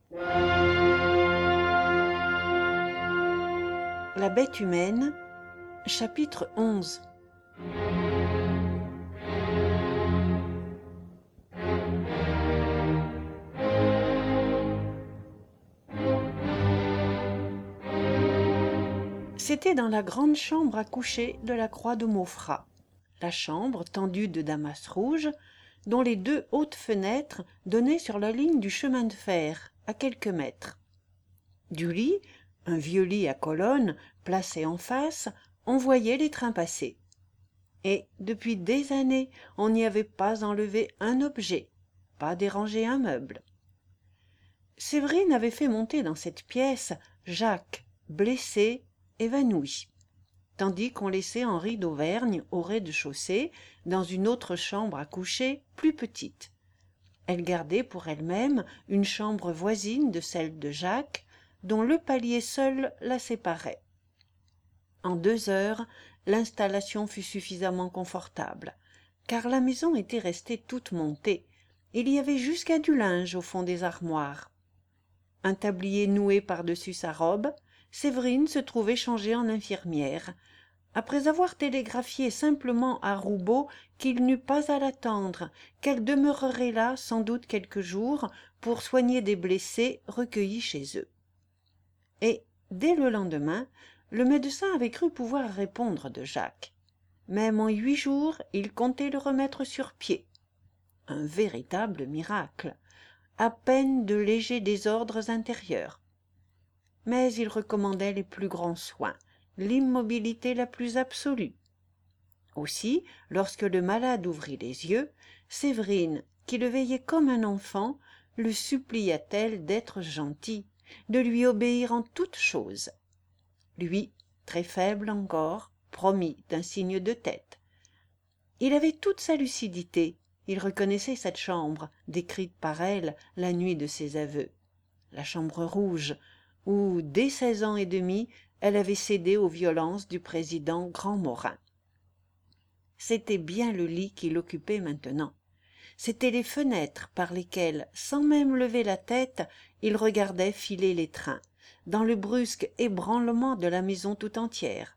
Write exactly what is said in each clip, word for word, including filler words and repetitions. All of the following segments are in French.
La bête humaine, chapitre onze. C'était dans la grande chambre à coucher de la croix de Maufras, la chambre tendue de damas rouge, dont les deux hautes fenêtres donnaient sur la ligne du chemin de fer, à quelques mètres. Du lit, un vieux lit à colonnes, placé en face, on voyait les trains passer. Et depuis des années, on n'y avait pas enlevé un objet, pas dérangé un meuble. Séverine avait fait monter dans cette pièce Jacques, blessé, évanoui, tandis qu'on laissait Henri d'Auvergne au rez-de-chaussée, dans une autre chambre à coucher, plus petite. Elle gardait pour elle-même une chambre voisine de celle de Jacques, dont le palier seul la séparait. En deux heures, l'installation fut suffisamment confortable, car la maison était restée toute montée. Il y avait jusqu'à du linge au fond des armoires. Un tablier noué par-dessus sa robe, Séverine se trouvait changée en infirmière, après avoir télégraphié simplement à Roubaud qu'il n'eût pas à l'attendre, qu'elle demeurerait là sans doute quelques jours pour soigner des blessés recueillis chez eux. Et, dès le lendemain, le médecin avait cru pouvoir répondre de Jacques. Même en huit jours, il comptait le remettre sur pied. Un véritable miracle. À peine de légers désordres intérieurs. Mais il recommandait les plus grands soins, l'immobilité la plus absolue. Aussi, lorsque le malade ouvrit les yeux, Séverine, qui le veillait comme un enfant, le supplia-t-elle d'être gentil, de lui obéir en toutes choses. Lui, très faible encore, promit d'un signe de tête. Il avait toute sa lucidité, il reconnaissait cette chambre, décrite par elle la nuit de ses aveux, la chambre rouge, où, dès seize ans et demi, elle avait cédé aux violences du président Grandmorin. C'était bien le lit qu'il occupait maintenant. C'étaient les fenêtres par lesquelles, sans même lever la tête, il regardait filer les trains, dans le brusque ébranlement de la maison tout entière.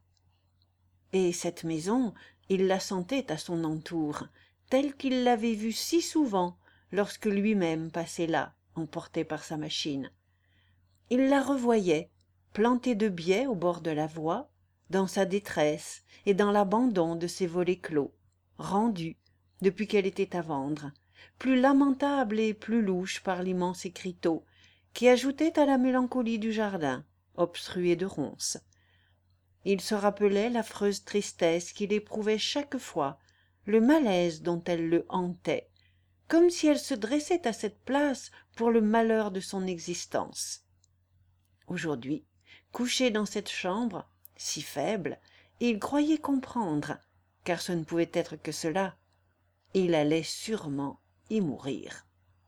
Et cette maison, il la sentait à son entour, telle qu'il l'avait vue si souvent lorsque lui-même passait là, emporté par sa machine. Il la revoyait, plantée de biais au bord de la voie, dans sa détresse et dans l'abandon de ses volets clos, rendus, depuis qu'elle était à vendre, plus lamentable et plus louche par l'immense écriteau, qui ajoutait à la mélancolie du jardin, obstrué de ronces. Il se rappelait l'affreuse tristesse qu'il éprouvait chaque fois, le malaise dont elle le hantait, comme si elle se dressait à cette place pour le malheur de son existence. Aujourd'hui, couché dans cette chambre, si faible, il croyait comprendre, car ce ne pouvait être que cela. Il allait sûrement y mourir.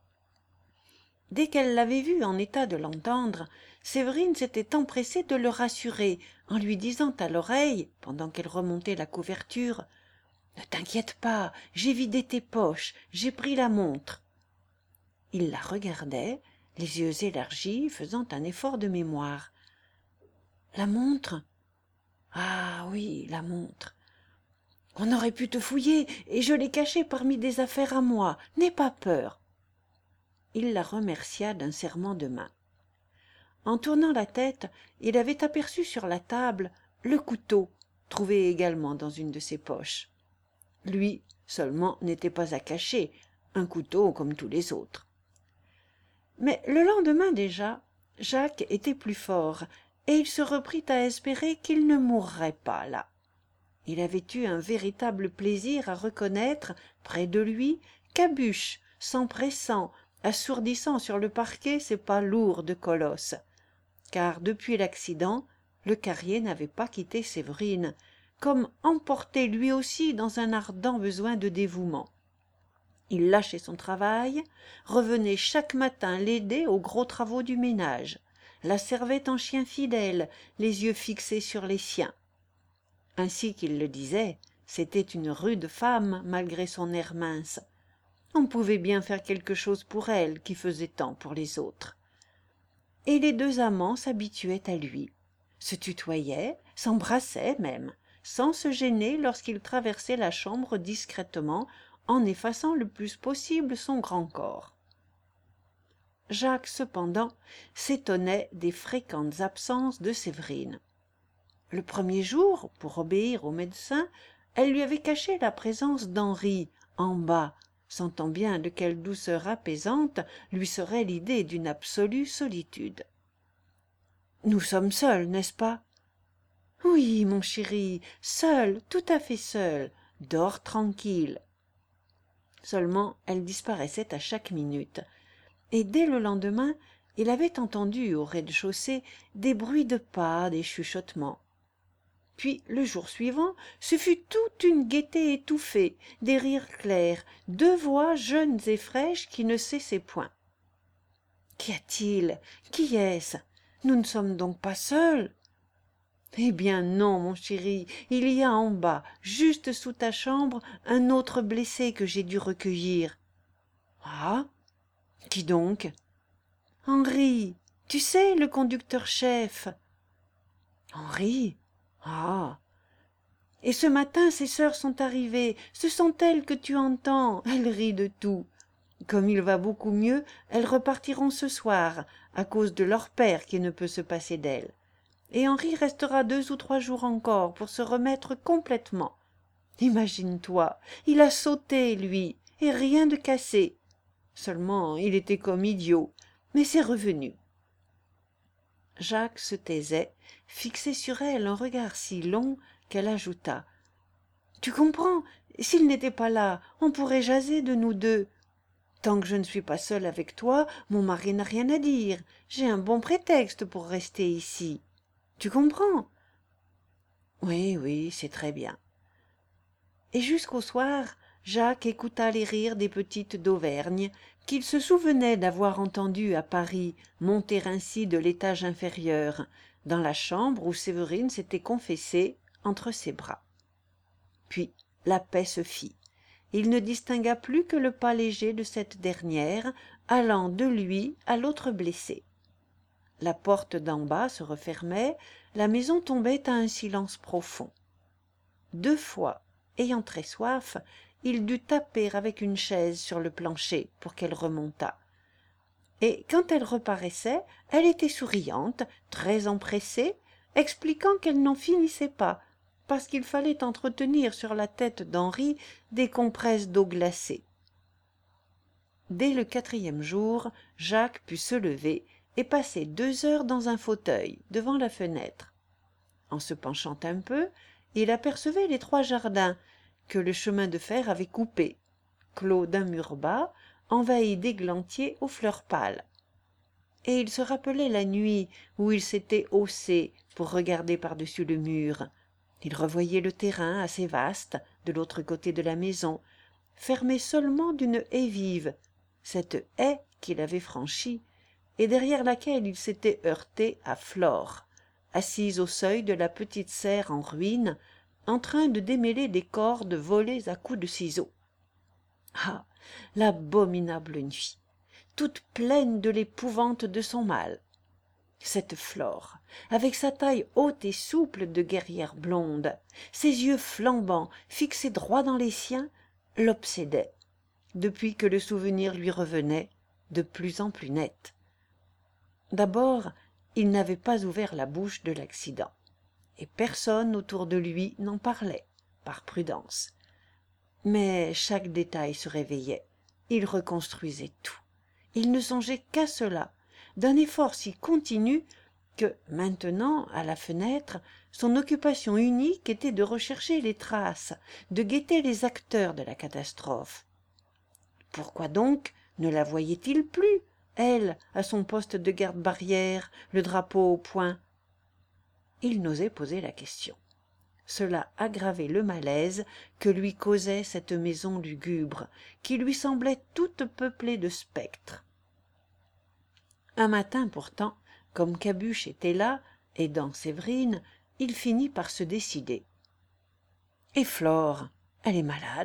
Dès qu'elle l'avait vu en état de l'entendre, Séverine s'était empressée de le rassurer en lui disant à l'oreille, pendant qu'elle remontait la couverture, « Ne t'inquiète pas, j'ai vidé tes poches, j'ai pris la montre. » Il la regardait, les yeux élargis, faisant un effort de mémoire. « La montre ? Ah oui, la montre. On aurait pu te fouiller, et je l'ai cachée parmi des affaires à moi. N'aie pas peur. » Il la remercia d'un serrement de main. En tournant la tête, il avait aperçu sur la table le couteau, trouvé également dans une de ses poches. Lui seulement n'était pas à cacher, un couteau comme tous les autres. Mais le lendemain déjà, Jacques était plus fort, et il se reprit à espérer qu'il ne mourrait pas là. Il avait eu un véritable plaisir à reconnaître, près de lui, Cabuche, s'empressant, assourdissant sur le parquet ses pas lourds de colosse. Car depuis l'accident, le Carrier n'avait pas quitté Séverine, comme emporté lui aussi dans un ardent besoin de dévouement. Il lâchait son travail, revenait chaque matin l'aider aux gros travaux du ménage, la servait en chien fidèle, les yeux fixés sur les siens. Ainsi qu'il le disait, c'était une rude femme malgré son air mince. On pouvait bien faire quelque chose pour elle qui faisait tant pour les autres. et les deux amants s'habituaient à lui, se tutoyaient, s'embrassaient même, sans se gêner lorsqu'il traversait la chambre discrètement, en effaçant le plus possible son grand corps. Jacques, cependant, s'étonnait des fréquentes absences de Séverine. Le premier jour, pour obéir au médecin, elle lui avait caché la présence d'Henri, en bas, sentant bien de quelle douceur apaisante lui serait l'idée d'une absolue solitude. « Nous sommes seuls, n'est-ce pas ?»« Oui, mon chéri, seuls, tout à fait seuls. Dors tranquille. » Seulement, elle disparaissait à chaque minute, et dès le lendemain, il avait entendu au rez-de-chaussée des bruits de pas, des chuchotements. Puis, le jour suivant, ce fut toute une gaieté étouffée, des rires clairs, deux voix jeunes et fraîches qui ne cessaient point. « Qu'y a-t-il? Qui est-ce? Nous ne sommes donc pas seuls ?» ?»« Eh bien non, mon chéri, il y a en bas, juste sous ta chambre, un autre blessé que j'ai dû recueillir. »« Ah? Qui donc? »« Henri, tu sais, le conducteur-chef. »« Henri? Ah! Et ce matin, ses sœurs sont arrivées. Ce sont elles que tu entends. Elles rient de tout. Comme il va beaucoup mieux, elles repartiront ce soir, à cause de leur père qui ne peut se passer d'elles. Et Henri restera deux ou trois jours encore pour se remettre complètement. Imagine-toi, il a sauté, lui, et rien de cassé. Seulement, il était comme idiot, mais c'est revenu. Jacques se taisait, fixé sur elle un regard si long qu'elle ajouta: « Tu comprends, s'il n'était pas là, on pourrait jaser de nous deux. Tant que je ne suis pas seule avec toi, mon mari n'a rien à dire. J'ai un bon prétexte pour rester ici. Tu comprends? » « Oui, oui, c'est très bien. » Et jusqu'au soir, Jacques écouta les rires des petites d'Auvergne, qu'il se souvenait d'avoir entendues à Paris monter ainsi de l'étage inférieur, dans la chambre où Séverine s'était confessée entre ses bras. Puis la paix se fit. Il ne distingua plus que le pas léger de cette dernière, allant de lui à l'autre blessé. La porte d'en bas se refermait, la maison tombait à un silence profond. Deux fois, ayant très soif, il dut taper avec une chaise sur le plancher pour qu'elle remontât. Et quand elle reparaissait, elle était souriante, très empressée, expliquant qu'elle n'en finissait pas, parce qu'il fallait entretenir sur la tête d'Henri des compresses d'eau glacée. Dès le quatrième jour, Jacques put se lever et passer deux heures dans un fauteuil, devant la fenêtre. En se penchant un peu, il apercevait les trois jardins que le chemin de fer avait coupés, clos d'un mur bas, envahis d'églantiers aux fleurs pâles. Et il se rappelait la nuit où il s'était haussé pour regarder par-dessus le mur. Il revoyait le terrain assez vaste, de l'autre côté de la maison, fermé seulement d'une haie vive, cette haie qu'il avait franchie, et derrière laquelle il s'était heurté à Flore, assise au seuil de la petite serre en ruine, en train de démêler des cordes volées à coups de ciseaux. Ah, l'abominable nuit, toute pleine de l'épouvante de son mal. Cette Flore, avec sa taille haute et souple de guerrière blonde, ses yeux flambants, fixés droit dans les siens, l'obsédait, depuis que le souvenir lui revenait, de plus en plus net. D'abord, il n'avait pas ouvert la bouche de l'accident, et personne autour de lui n'en parlait, par prudence. Mais chaque détail se réveillait, il reconstruisait tout. Il ne songeait qu'à cela, d'un effort si continu que, maintenant, à la fenêtre, son occupation unique était de rechercher les traces, de guetter les acteurs de la catastrophe. Pourquoi donc ne la voyait-il plus, elle, à son poste de garde-barrière, le drapeau au poing? Il n'osait poser la question. Cela aggravait le malaise que lui causait cette maison lugubre, qui lui semblait toute peuplée de spectres. Un matin pourtant, comme Cabuche était là, aidant Séverine, il finit par se décider. « Et Flore, elle est malade ?»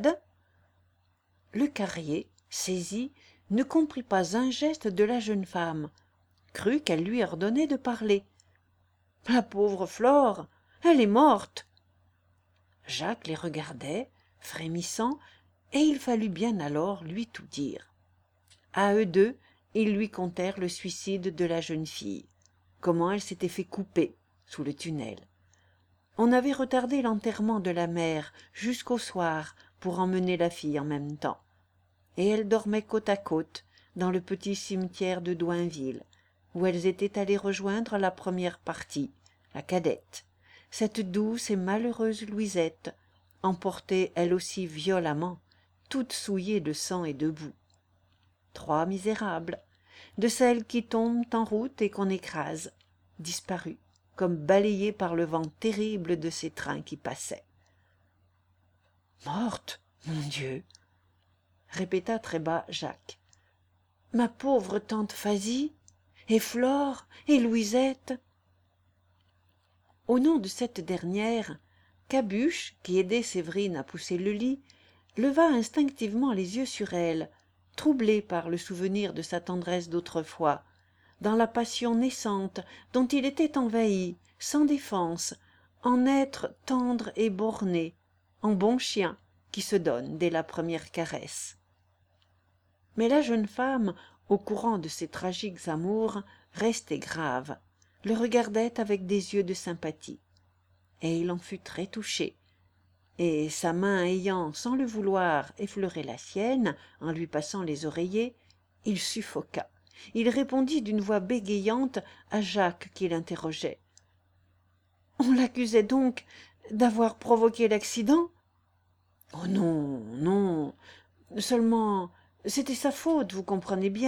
Le carrier, saisi, ne comprit pas un geste de la jeune femme. crut qu'elle lui ordonnait de parler. « La pauvre Flore, elle est morte !» Jacques les regardait, frémissant, et il fallut bien alors lui tout dire. À eux deux, ils lui contèrent le suicide de la jeune fille, comment elle s'était fait couper sous le tunnel. On avait retardé l'enterrement de la mère jusqu'au soir pour emmener la fille en même temps, et elles dormaient côte à côte dans le petit cimetière de Douinville, où elles étaient allées rejoindre la première partie, la cadette, cette douce et malheureuse Louisette, emportée elle aussi violemment, toute souillée de sang et de boue. Trois misérables, de celles qui tombent en route et qu'on écrase, disparues, comme balayées par le vent terrible de ces trains qui passaient. « Morte, mon Dieu !» répéta très bas Jacques. « Ma pauvre tante Phasie, et Flore, et Louisette !» Au nom de cette dernière, Cabuche, qui aidait Séverine à pousser le lit, leva instinctivement les yeux sur elle, troublé par le souvenir de sa tendresse d'autrefois, dans la passion naissante dont il était envahi, sans défense, en être tendre et borné, en bon chien qui se donne dès la première caresse. Mais la jeune femme, au courant de ces tragiques amours, restait grave, le regardait avec des yeux de sympathie, et il en fut très touché, et sa main ayant, sans le vouloir, effleuré la sienne, en lui passant les oreillers, il suffoqua. Il répondit d'une voix bégayante à Jacques qui l'interrogeait. « On l'accusait donc d'avoir provoqué l'accident ?»« Oh non, non, seulement c'était sa faute, vous comprenez bien. »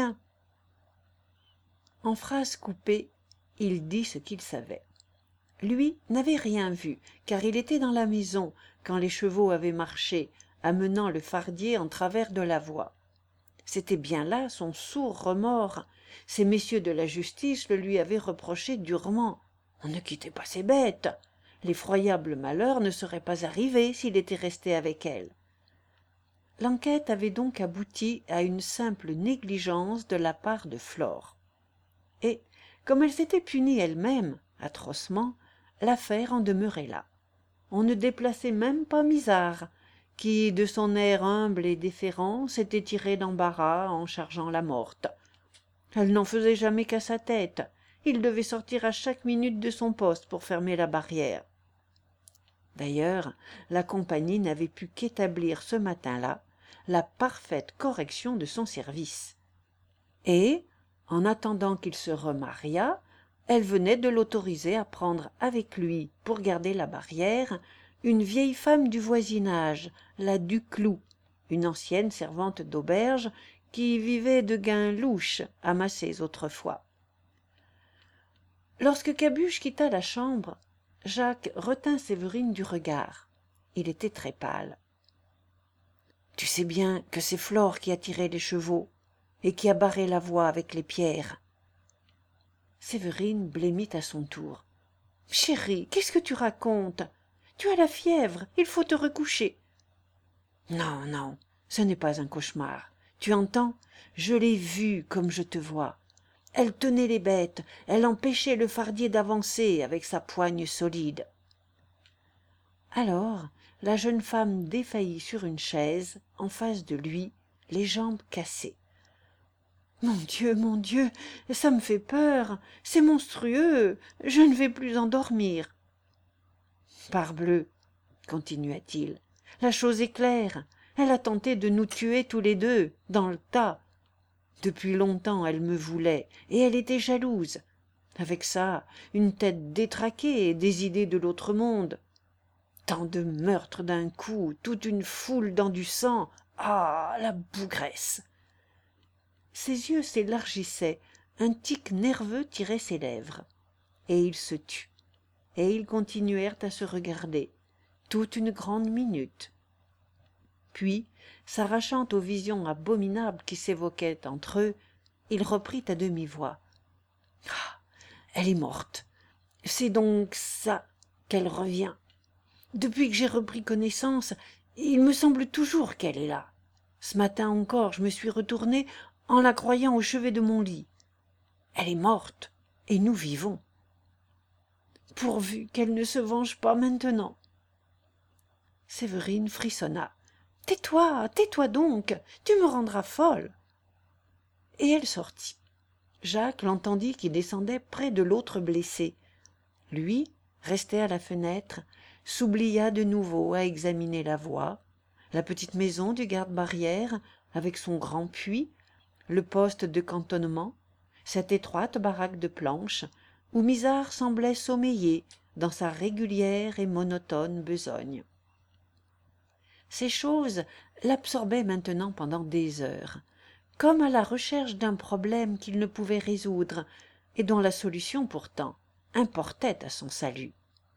En phrases coupées, il dit ce qu'il savait. Lui n'avait rien vu, car il était dans la maison quand les chevaux avaient marché, amenant le fardier en travers de la voie. C'était bien là son sourd remords. Ces messieurs de la justice le lui avaient reproché durement. On ne quittait pas ces bêtes. L'effroyable malheur ne serait pas arrivé s'il était resté avec elles. L'enquête avait donc abouti à une simple négligence de la part de Flore. Et, comme elle s'était punie elle-même, atrocement, l'affaire en demeurait là. On ne déplaçait même pas Misard, qui, de son air humble et déférent, s'était tiré d'embarras en chargeant la morte. Elle n'en faisait jamais qu'à sa tête. Il devait sortir à chaque minute de son poste pour fermer la barrière. D'ailleurs, la compagnie n'avait pu qu'établir ce matin-là la parfaite correction de son service. Et, en attendant qu'il se remariât, elle venait de l'autoriser à prendre avec lui, pour garder la barrière, une vieille femme du voisinage, la Duclou, une ancienne servante d'auberge qui vivait de gains louches amassés autrefois. Lorsque Cabuche quitta la chambre, Jacques retint Séverine du regard. Il était très pâle. « Tu sais bien que c'est Flore qui a tiré les chevaux et qui a barré la voie avec les pierres. » Séverine blêmit à son tour. « Chérie, qu'est-ce que tu racontes? Tu as la fièvre, il faut te recoucher. »« Non, non, ce n'est pas un cauchemar. Tu entends? Je l'ai vue comme je te vois. Elle tenait les bêtes, elle empêchait le fardier d'avancer avec sa poigne solide. » Alors la jeune femme défaillit sur une chaise, en face de lui, les jambes cassées. « Mon Dieu, mon Dieu, ça me fait peur, c'est monstrueux, je ne vais plus en dormir. »« Parbleu, » continua-t-il, « la chose est claire, elle a tenté de nous tuer tous les deux, dans le tas. Depuis longtemps elle me voulait, et elle était jalouse. Avec ça, une tête détraquée et des idées de l'autre monde. Tant de meurtres d'un coup, toute une foule dans du sang. Ah, la bougresse !» Ses yeux s'élargissaient, un tic nerveux tirait ses lèvres. Et il se tut, et ils continuèrent à se regarder, toute une grande minute. Puis, s'arrachant aux visions abominables qui s'évoquaient entre eux, il reprit à demi-voix. « Ah, elle est morte. C'est donc ça qu'elle revient. Depuis que j'ai repris connaissance, il me semble toujours qu'elle est là. Ce matin encore, je me suis retournée en la croyant au chevet de mon lit. Elle est morte, et nous vivons. Pourvu qu'elle ne se venge pas maintenant. Séverine frissonna. « Tais-toi, tais-toi donc, tu me rendras folle. » Et elle sortit. Jacques l'entendit qui descendait près de l'autre blessé. Lui, resté à la fenêtre, s'oublia de nouveau à examiner la voie, la petite maison du garde-barrière avec son grand puits, le poste de cantonnement, cette étroite baraque de planches où Misard semblait sommeiller dans sa régulière et monotone besogne. Ces choses l'absorbaient maintenant pendant des heures, comme à la recherche d'un problème qu'il ne pouvait résoudre et dont la solution pourtant importait à son salut.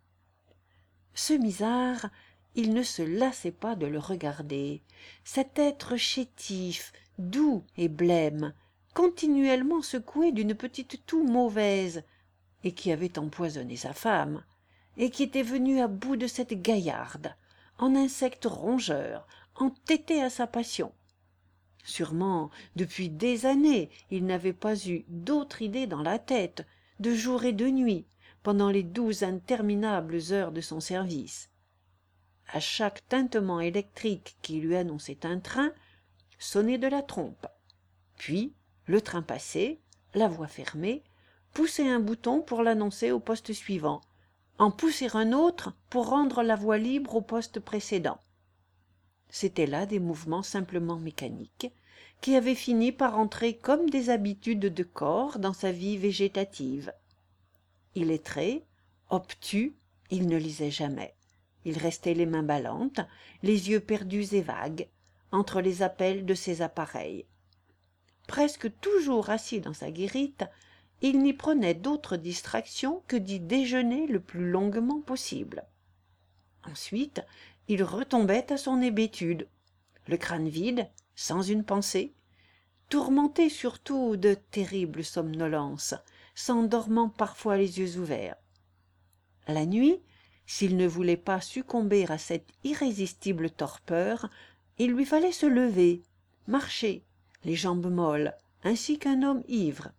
Ce Misard, il ne se lassait pas de le regarder, cet être chétif, doux et blême, continuellement secoué d'une petite toux mauvaise, et qui avait empoisonné sa femme, et qui était venu à bout de cette gaillarde, en insecte rongeur, entêté à sa passion. Sûrement, depuis des années, il n'avait pas eu d'autre idée dans la tête, de jour et de nuit, pendant les douze interminables heures de son service. À chaque tintement électrique qui lui annonçait un train, sonnait de la trompe. Puis, le train passé, la voie fermée, pousser un bouton pour l'annoncer au poste suivant, en pousser un autre pour rendre la voie libre au poste précédent. C'étaient là des mouvements simplement mécaniques, qui avaient fini par entrer comme des habitudes de corps dans sa vie végétative. Illettré, obtus, il ne lisait jamais. Il restait les mains ballantes, les yeux perdus et vagues, entre les appels de ses appareils. Presque toujours assis dans sa guérite, il n'y prenait d'autre distraction que d'y déjeuner le plus longuement possible. Ensuite, il retombait à son hébétude, le crâne vide, sans une pensée, tourmenté surtout de terribles somnolences, s'endormant parfois les yeux ouverts. La nuit, s'il ne voulait pas succomber à cette irrésistible torpeur, il lui fallait se lever, marcher, les jambes molles, ainsi qu'un homme ivre.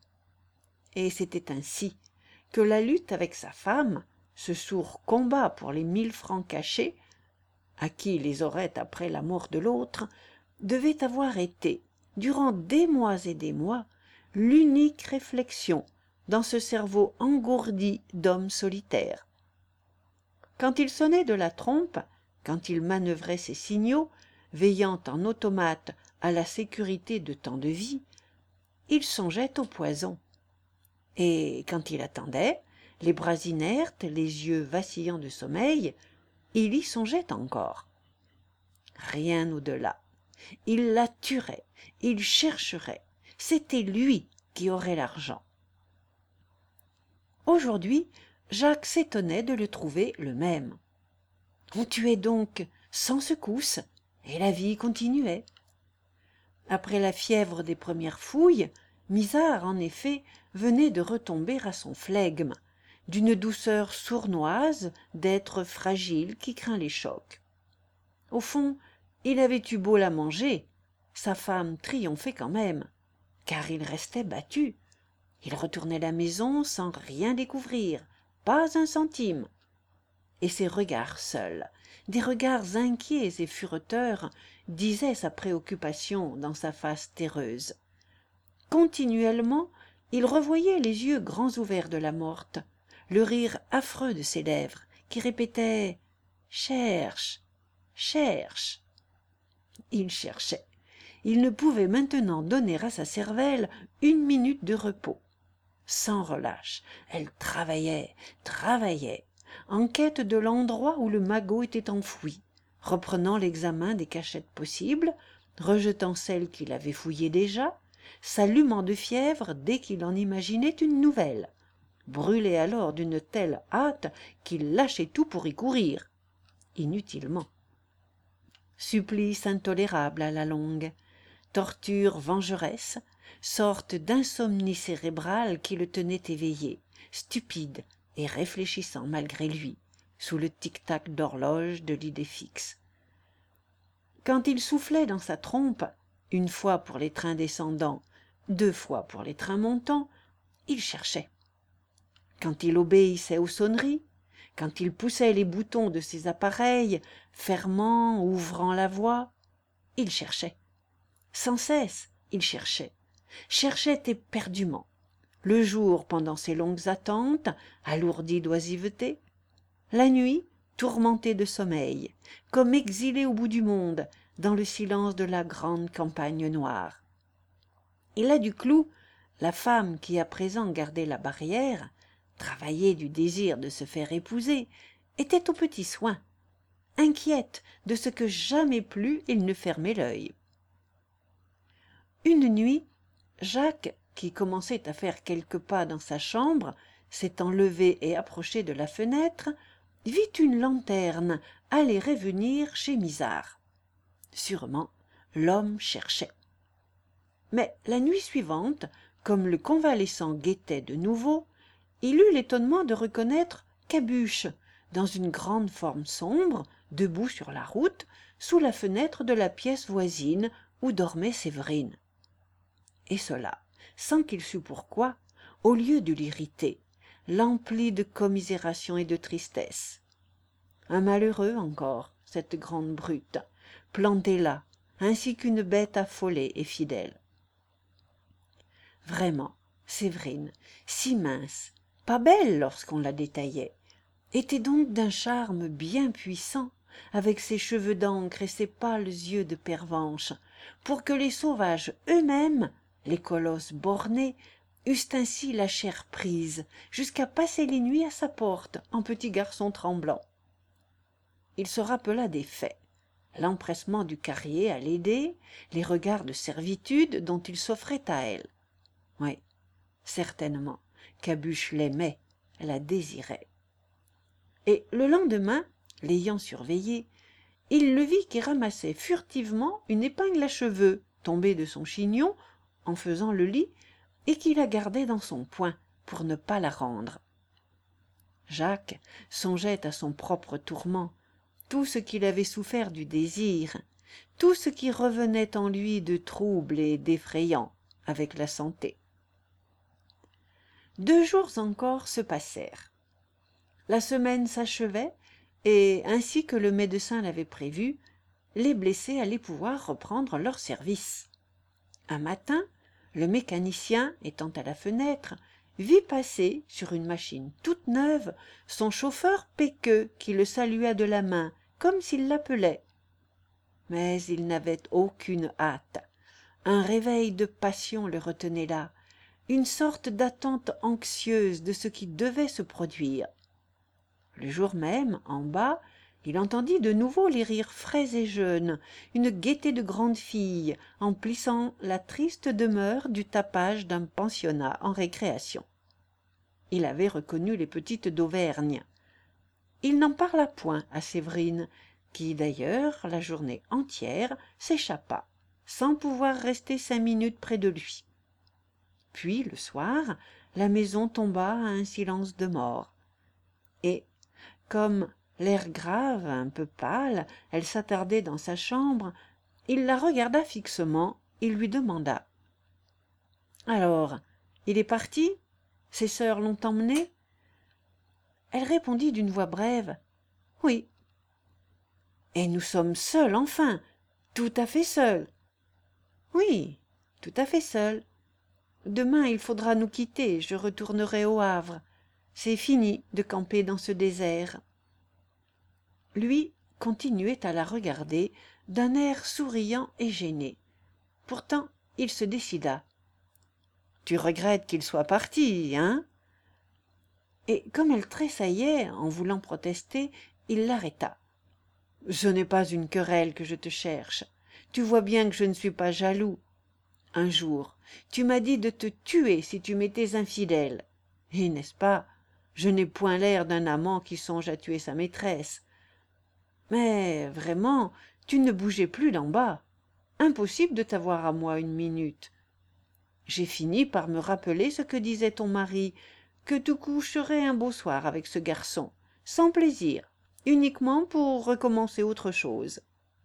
Et c'était ainsi que la lutte avec sa femme, ce sourd combat pour les mille francs cachés, à qui les aurait après la mort de l'autre, devait avoir été, durant des mois et des mois, l'unique réflexion dans ce cerveau engourdi d'homme solitaire. Quand il sonnait de la trompe, quand il manœuvrait ses signaux, veillant en automate à la sécurité de tant de vies, il songeait au poison. Et quand il attendait, les bras inertes, les yeux vacillants de sommeil, il y songeait encore. Rien au-delà. Il la tuerait, il chercherait. C'était lui qui aurait l'argent. Aujourd'hui, Jacques s'étonnait de le trouver le même. On tuait donc sans secousse, et la vie continuait. Après la fièvre des premières fouilles, Misard, en effet, venait de retomber à son flegme, d'une douceur sournoise d'être fragile qui craint les chocs. Au fond, il avait eu beau la manger, sa femme triomphait quand même, car il restait battu. Il retournait la maison sans rien découvrir, pas un centime. Et ses regards seuls, des regards inquiets et fureteurs, disaient sa préoccupation dans sa face terreuse. Continuellement, il revoyait les yeux grands ouverts de la morte, le rire affreux de ses lèvres, qui répétaient « Cherche, cherche ». Il cherchait. Il ne pouvait maintenant donner à sa cervelle une minute de repos. Sans relâche, elle travaillait, travaillait, en quête de l'endroit où le magot était enfoui, reprenant l'examen des cachettes possibles, rejetant celles qu'il avait fouillées déjà, s'allumant de fièvre dès qu'il en imaginait une nouvelle, brûlé alors d'une telle hâte qu'il lâchait tout pour y courir, inutilement. Supplice intolérable à la longue, torture vengeresse, sorte d'insomnie cérébrale qui le tenait éveillé, stupide et réfléchissant malgré lui, sous le tic-tac d'horloge de l'idée fixe. Quand il soufflait dans sa trompe, une fois pour les trains descendants, deux fois pour les trains montants, il cherchait. Quand il obéissait aux sonneries, quand il poussait les boutons de ses appareils, fermant, ouvrant la voie, il cherchait. Sans cesse, il cherchait, cherchait éperdument. Le jour pendant ses longues attentes, alourdi d'oisiveté, la nuit tourmenté de sommeil, comme exilé au bout du monde, dans le silence de la grande campagne noire. Et là du clou, la femme qui à présent gardait la barrière, travaillée du désir de se faire épouser, était aux petits soins, inquiète de ce que jamais plus il ne fermait l'œil. Une nuit, Jacques, qui commençait à faire quelques pas dans sa chambre, s'étant levé et approché de la fenêtre, vit une lanterne aller et venir chez Misard. Sûrement, l'homme cherchait. Mais la nuit suivante, comme le convalescent guettait de nouveau, il eut l'étonnement de reconnaître Cabuche, dans une grande forme sombre, debout sur la route, sous la fenêtre de la pièce voisine où dormait Séverine. Et cela, sans qu'il sût pourquoi, au lieu de l'irriter, l'emplit de commisération et de tristesse. Un malheureux encore, cette grande brute, plantée là, ainsi qu'une bête affolée et fidèle. Vraiment, Séverine, si mince, pas belle lorsqu'on la détaillait, était donc d'un charme bien puissant, avec ses cheveux d'encre et ses pâles yeux de pervenche, pour que les sauvages eux-mêmes, les colosses bornés, eussent ainsi la chair prise, jusqu'à passer les nuits à sa porte, en petit garçon tremblant. Il se rappela des faits, l'empressement du carrier à l'aider, les regards de servitude dont il s'offrait à elle. Oui, certainement, Cabuche l'aimait, la désirait. Et le lendemain, l'ayant surveillé, il le vit qui ramassait furtivement une épingle à cheveux tombée de son chignon en faisant le lit et qui la gardait dans son poing pour ne pas la rendre. Jacques songeait à son propre tourment, tout ce qu'il avait souffert du désir, tout ce qui revenait en lui de trouble et d'effrayant avec la santé. Deux jours encore se passèrent. La semaine s'achevait, et, ainsi que le médecin l'avait prévu, les blessés allaient pouvoir reprendre leur service. Un matin, le mécanicien, étant à la fenêtre, vit passer, sur une machine toute neuve, son chauffeur Péqueux, qui le salua de la main, comme s'il l'appelait. Mais il n'avait aucune hâte. Un réveil de passion le retenait là, une sorte d'attente anxieuse de ce qui devait se produire. Le jour même, en bas, il entendit de nouveau les rires frais et jeunes, une gaieté de grande fille, emplissant la triste demeure du tapage d'un pensionnat en récréation. Il avait reconnu les petites d'Auvergne. Il n'en parla point à Séverine, qui d'ailleurs, la journée entière, s'échappa, sans pouvoir rester cinq minutes près de lui. Puis, le soir, la maison tomba à un silence de mort. Et, comme, l'air grave, un peu pâle, elle s'attardait dans sa chambre, il la regarda fixement et lui demanda. « Alors, il est parti? Ses sœurs l'ont emmené ?» Elle répondit d'une voix brève. « Oui. »« Et nous sommes seuls, enfin, tout à fait seuls. »« Oui, tout à fait seuls. Demain il faudra nous quitter, je retournerai au Havre. C'est fini de camper dans ce désert. » Lui continuait à la regarder d'un air souriant et gêné. Pourtant il se décida. « Tu regrettes qu'il soit parti, hein ?» Et comme elle tressaillait en voulant protester, il l'arrêta. « Ce n'est pas une querelle que je te cherche. Tu vois bien que je ne suis pas jaloux. Un jour, tu m'as dit de te tuer si tu m'étais infidèle. Et n'est-ce pas, je n'ai point l'air d'un amant qui songe à tuer sa maîtresse. Mais vraiment, tu ne bougeais plus d'en bas. Impossible de t'avoir à moi une minute. J'ai fini par me rappeler ce que disait ton mari, que tu coucherais un beau soir avec ce garçon, sans plaisir, uniquement pour recommencer autre chose. »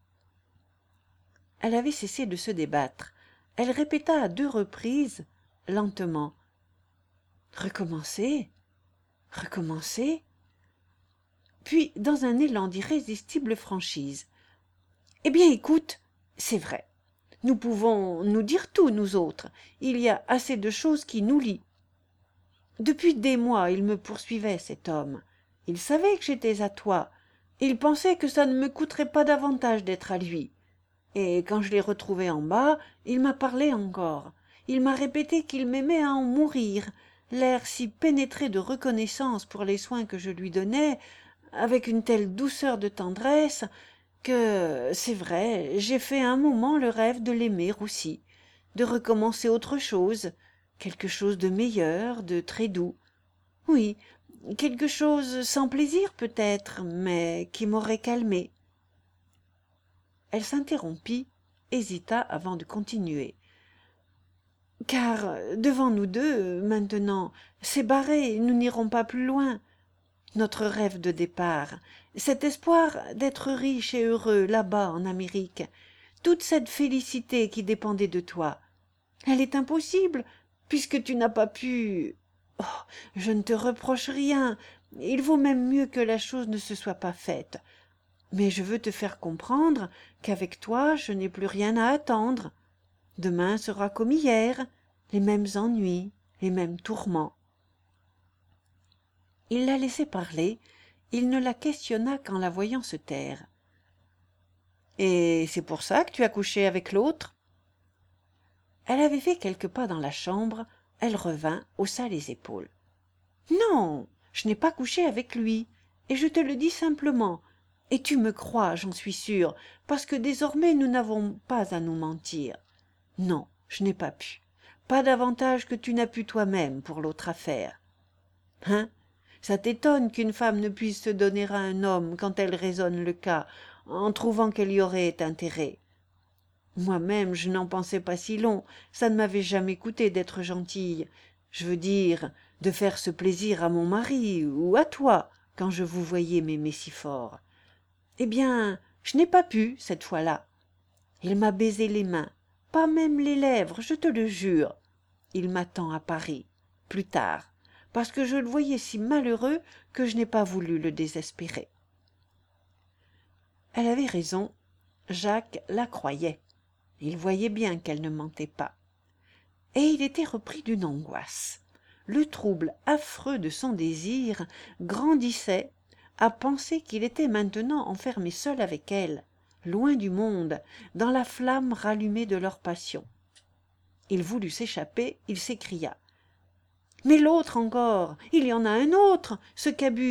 Elle avait cessé de se débattre. Elle répéta à deux reprises, lentement. Recommencer, recommencer. Puis, dans un élan d'irrésistible franchise. Eh bien, écoute, c'est vrai. Nous pouvons nous dire tout, nous autres. Il y a assez de choses qui nous lient. Depuis des mois, il me poursuivait, cet homme. Il savait que j'étais à toi. Il pensait que ça ne me coûterait pas davantage d'être à lui. Et quand je l'ai retrouvé en bas, il m'a parlé encore. Il m'a répété qu'il m'aimait à en mourir, l'air si pénétré de reconnaissance pour les soins que je lui donnais, avec une telle douceur de tendresse, que, c'est vrai, j'ai fait un moment le rêve de l'aimer aussi, de recommencer autre chose, quelque chose de meilleur, de très doux. Oui, quelque chose sans plaisir peut-être, mais qui m'aurait calmée. Elle s'interrompit, hésita avant de continuer. Car, devant nous deux, maintenant, c'est barré, nous n'irons pas plus loin. Notre rêve de départ, cet espoir d'être riche et heureux là-bas en Amérique, toute cette félicité qui dépendait de toi, elle est impossible, puisque tu n'as pas pu... Oh, je ne te reproche rien, il vaut même mieux que la chose ne se soit pas faite. Mais je veux te faire comprendre qu'avec toi je n'ai plus rien à attendre. Demain sera comme hier, les mêmes ennuis, les mêmes tourments. Il la laissait parler, il ne la questionna qu'en la voyant se taire. « Et c'est pour ça que tu as couché avec l'autre ?» Elle avait fait quelques pas dans la chambre, elle revint, haussa les épaules. « Non, je n'ai pas couché avec lui, et je te le dis simplement, et tu me crois, j'en suis sûre, parce que désormais nous n'avons pas à nous mentir. Non, je n'ai pas pu, pas davantage que tu n'as pu toi-même pour l'autre affaire. Hein ? Ça t'étonne qu'une femme ne puisse se donner à un homme quand elle raisonne le cas, en trouvant qu'elle y aurait intérêt. Moi-même, je n'en pensais pas si long, ça ne m'avait jamais coûté d'être gentille. Je veux dire, de faire ce plaisir à mon mari ou à toi, quand je vous voyais m'aimer si fort. Eh bien, je n'ai pas pu, cette fois-là. Il m'a baisé les mains, pas même les lèvres, je te le jure. Il m'attend à Paris, plus tard, parce que je le voyais si malheureux que je n'ai pas voulu le désespérer. Elle avait raison, Jacques la croyait. Il voyait bien qu'elle ne mentait pas. Et il était repris d'une angoisse. Le trouble affreux de son désir grandissait à penser qu'il était maintenant enfermé seul avec elle, loin du monde, dans la flamme rallumée de leur passion. Il voulut s'échapper, il s'écria. « Mais l'autre encore, il y en a un autre, ce cabuche !»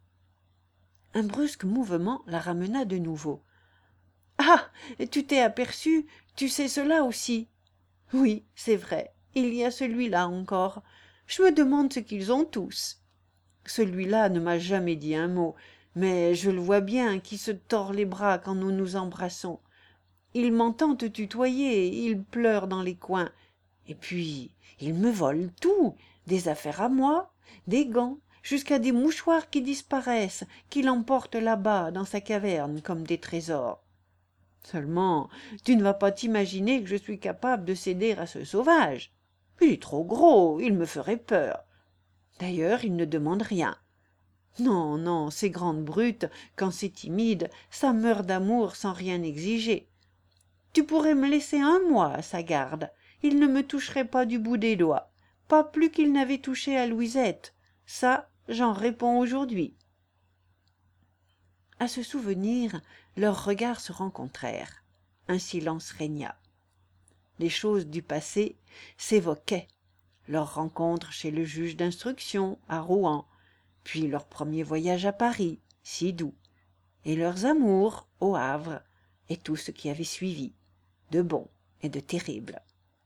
Un brusque mouvement la ramena de nouveau. « Ah, tu t'es aperçu, tu sais cela aussi. Oui, c'est vrai, il y a celui-là encore. Je me demande ce qu'ils ont tous. Celui-là ne m'a jamais dit un mot, mais je le vois bien qui se tord les bras quand nous nous embrassons. Il m'entend te tutoyer, il pleure dans les coins. Et puis, il me vole tout, des affaires à moi, des gants, jusqu'à des mouchoirs qui disparaissent, qu'il emporte là-bas dans sa caverne comme des trésors. Seulement, tu ne vas pas t'imaginer que je suis capable de céder à ce sauvage. Il est trop gros, il me ferait peur. D'ailleurs, il ne demande rien. Non, non, ces grandes brutes, quand c'est timide, ça meurt d'amour sans rien exiger. Tu pourrais me laisser un mois à sa garde. Il ne me toucherait pas du bout des doigts, pas plus qu'il n'avait touché à Louisette. Ça, j'en réponds aujourd'hui. À ce souvenir, leurs regards se rencontrèrent. Un silence régna. Les choses du passé s'évoquaient. Leur rencontre chez le juge d'instruction à Rouen, puis leur premier voyage à Paris, si doux, et leurs amours au Havre, et tout ce qui avait suivi, de bon et de terrible.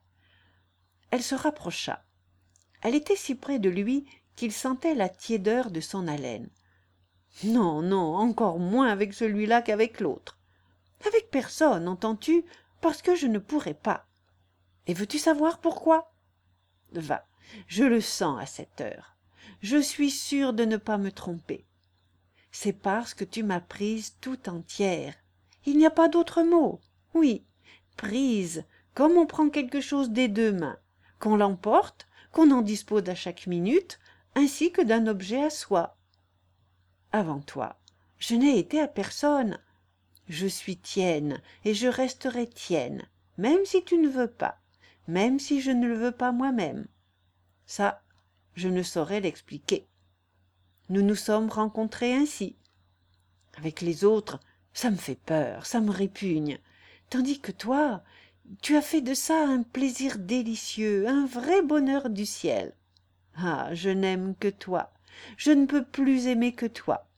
Elle se rapprocha. Elle était si près de lui qu'il sentait la tiédeur de son haleine. Non, non, encore moins avec celui-là qu'avec l'autre. Avec personne, entends-tu, parce que je ne pourrais pas. Et veux-tu savoir pourquoi? Va, je le sens à cette heure. Je suis sûre de ne pas me tromper. C'est parce que tu m'as prise tout entière. Il n'y a pas d'autre mot. Oui, prise, comme on prend quelque chose des deux mains, qu'on l'emporte, qu'on en dispose à chaque minute, ainsi que d'un objet à soi. Avant toi, je n'ai été à personne. Je suis tienne, et je resterai tienne, même si tu ne veux pas, même si je ne le veux pas moi-même. Ça, je ne saurais l'expliquer. Nous nous sommes rencontrés ainsi. Avec les autres, ça me fait peur, ça me répugne. Tandis que toi, tu as fait de ça un plaisir délicieux, un vrai bonheur du ciel. Ah, je n'aime que toi, je ne peux plus aimer que toi.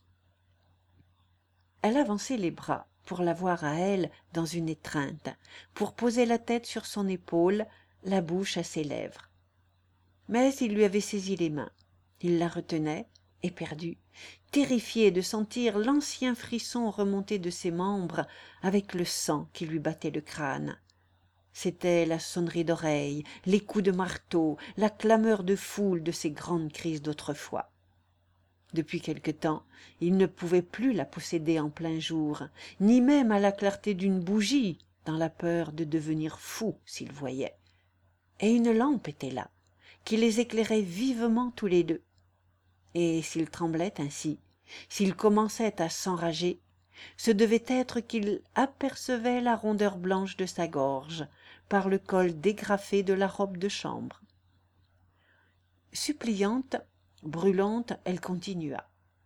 Elle avançait les bras pour l'avoir à elle dans une étreinte, pour poser la tête sur son épaule, la bouche à ses lèvres. Mais il lui avait saisi les mains. Il la retenait, éperdu, terrifié de sentir l'ancien frisson remonter de ses membres avec le sang qui lui battait le crâne. C'était la sonnerie d'oreille, les coups de marteau, la clameur de foule de ces grandes crises d'autrefois. Depuis quelque temps, il ne pouvait plus la posséder en plein jour, ni même à la clarté d'une bougie, dans la peur de devenir fou s'il voyait. Et une lampe était là, qui les éclairait vivement tous les deux. Et s'il tremblait ainsi, s'il commençait à s'enrager, ce devait être qu'il apercevait la rondeur blanche de sa gorge, par le col dégrafé de la robe de chambre. Suppliante, brûlante, elle continua.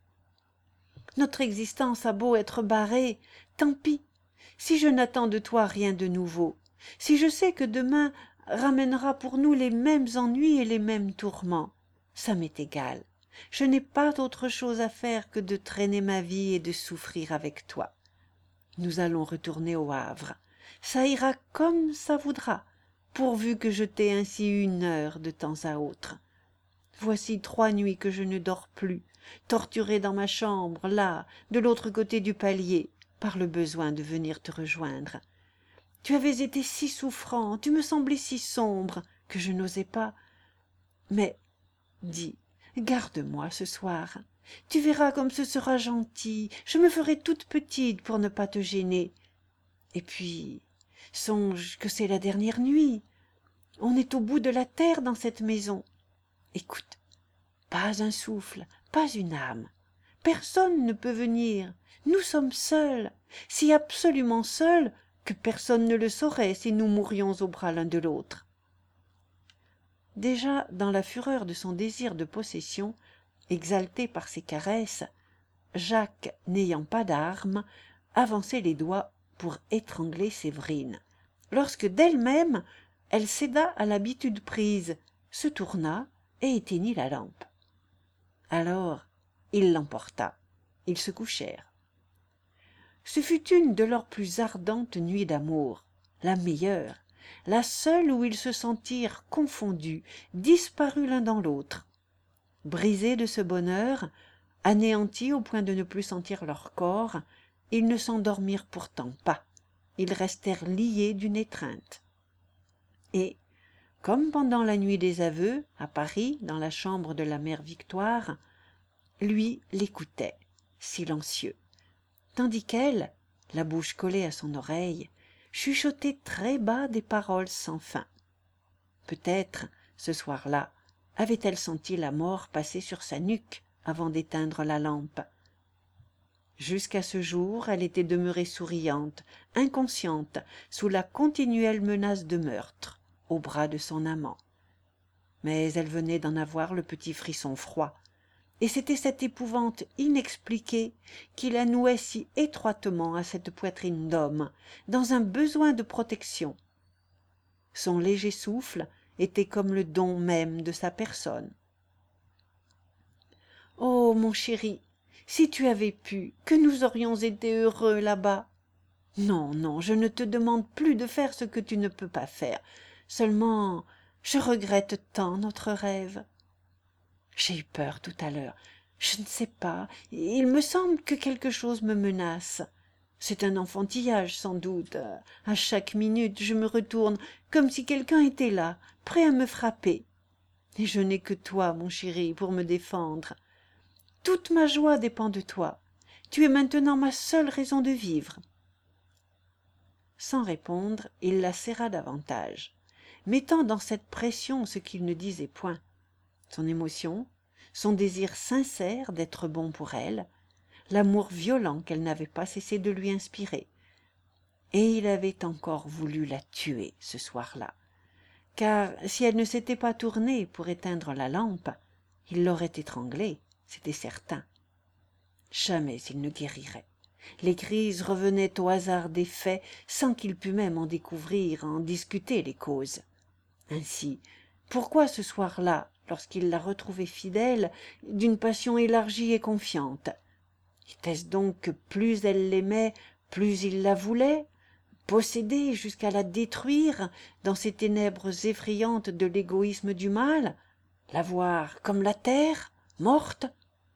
Notre existence a beau être barrée, tant pis, si je n'attends de toi rien de nouveau, si je sais que demain ramènera pour nous les mêmes ennuis et les mêmes tourments, ça m'est égal. Je n'ai pas autre chose à faire que de traîner ma vie et de souffrir avec toi. Nous allons retourner au Havre. Ça ira comme ça voudra, pourvu que je t'ai ainsi une heure de temps à autre. Voici trois nuits que je ne dors plus, torturée dans ma chambre, là, de l'autre côté du palier, par le besoin de venir te rejoindre. Tu avais été si souffrant, tu me semblais si sombre, que je n'osais pas. Mais, dis, garde-moi ce soir. Tu verras comme ce sera gentil. Je me ferai toute petite pour ne pas te gêner. Et puis, songe que c'est la dernière nuit. On est au bout de la terre dans cette maison. Écoute, pas un souffle, pas une âme. Personne ne peut venir. Nous sommes seuls, si absolument seuls que personne ne le saurait si nous mourions au bras l'un de l'autre. Déjà, dans la fureur de son désir de possession, exalté par ses caresses, Jacques, n'ayant pas d'armes, avançait les doigts pour étrangler Séverine, lorsque d'elle-même elle céda à l'habitude prise, se tourna et éteignit la lampe. Alors il l'emporta, ils se couchèrent. Ce fut une de leurs plus ardentes nuits d'amour, la meilleure, la seule où ils se sentirent confondus, disparus l'un dans l'autre. Brisés de ce bonheur, anéantis au point de ne plus sentir leur corps, ils ne s'endormirent pourtant pas, ils restèrent liés d'une étreinte. Et, comme pendant la nuit des aveux, à Paris, dans la chambre de la mère Victoire, lui l'écoutait, silencieux, tandis qu'elle, la bouche collée à son oreille, chuchotait très bas des paroles sans fin. Peut-être, ce soir-là, avait-elle senti la mort passer sur sa nuque avant d'éteindre la lampe. Jusqu'à ce jour, elle était demeurée souriante, inconsciente, sous la continuelle menace de meurtre, au bras de son amant. Mais elle venait d'en avoir le petit frisson froid, et c'était cette épouvante inexpliquée qui la nouait si étroitement à cette poitrine d'homme, dans un besoin de protection. Son léger souffle était comme le don même de sa personne. « Oh, mon chéri, si tu avais pu, que nous aurions été heureux là-bas. Non, non, je ne te demande plus de faire ce que tu ne peux pas faire. Seulement, je regrette tant notre rêve. J'ai eu peur tout à l'heure. Je ne sais pas, il me semble que quelque chose me menace. C'est un enfantillage, sans doute. À chaque minute, je me retourne comme si quelqu'un était là, prêt à me frapper. Et je n'ai que toi, mon chéri, pour me défendre. Toute ma joie dépend de toi. Tu es maintenant ma seule raison de vivre. » Sans répondre, il la serra davantage. mettant dans cette pression ce qu'il ne disait point, son émotion, son désir sincère d'être bon pour elle, l'amour violent qu'elle n'avait pas cessé de lui inspirer. Et il avait encore voulu la tuer ce soir-là, car si elle ne s'était pas tournée pour éteindre la lampe, il l'aurait étranglée, c'était certain. Jamais il ne guérirait. Les crises revenaient au hasard des faits, sans qu'il pût même en découvrir, en discuter les causes. Ainsi, pourquoi ce soir-là, lorsqu'il la retrouvait fidèle, d'une passion élargie et confiante? Était-ce donc que plus elle l'aimait, plus il la voulait, posséder jusqu'à la détruire dans ces ténèbres effrayantes de l'égoïsme du mal, la voir comme la terre, morte?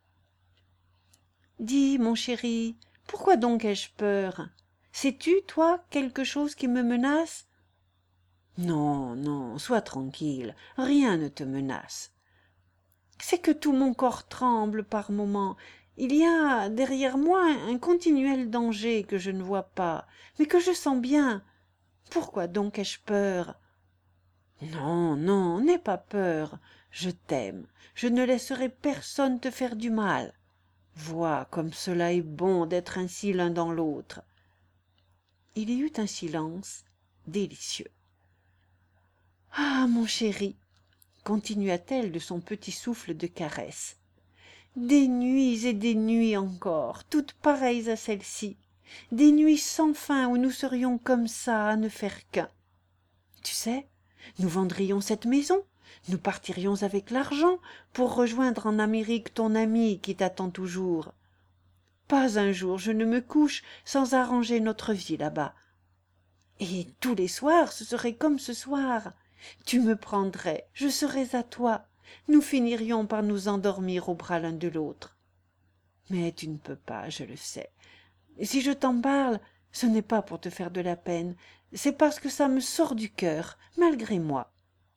Dis, mon chéri, pourquoi donc ai-je peur? Sais-tu, toi, quelque chose qui me menace? Non, non, sois tranquille, rien ne te menace. C'est que tout mon corps tremble par moments. Il y a derrière moi un continuel danger que je ne vois pas, mais que je sens bien. Pourquoi donc ai-je peur? Non, non, n'aie pas peur. Je t'aime. Je ne laisserai personne te faire du mal. Vois comme cela est bon d'être ainsi l'un dans l'autre. Il y eut un silence délicieux. Ah, mon chéri, continua-t-elle de son petit souffle de caresse, des nuits et des nuits encore, toutes pareilles à celle-ci, des nuits sans fin où nous serions comme ça à ne faire qu'un. Tu sais, nous vendrions cette maison, nous partirions avec l'argent pour rejoindre en Amérique ton ami qui t'attend toujours. Pas un jour je ne me couche sans arranger notre vie là-bas. Et tous les soirs ce serait comme ce soir. Tu me prendrais, je serais à toi, nous finirions par nous endormir au bras l'un de l'autre. Mais tu ne peux pas, je le sais. Si je t'en parle, ce n'est pas pour te faire de la peine, c'est parce que ça me sort du cœur, malgré moi.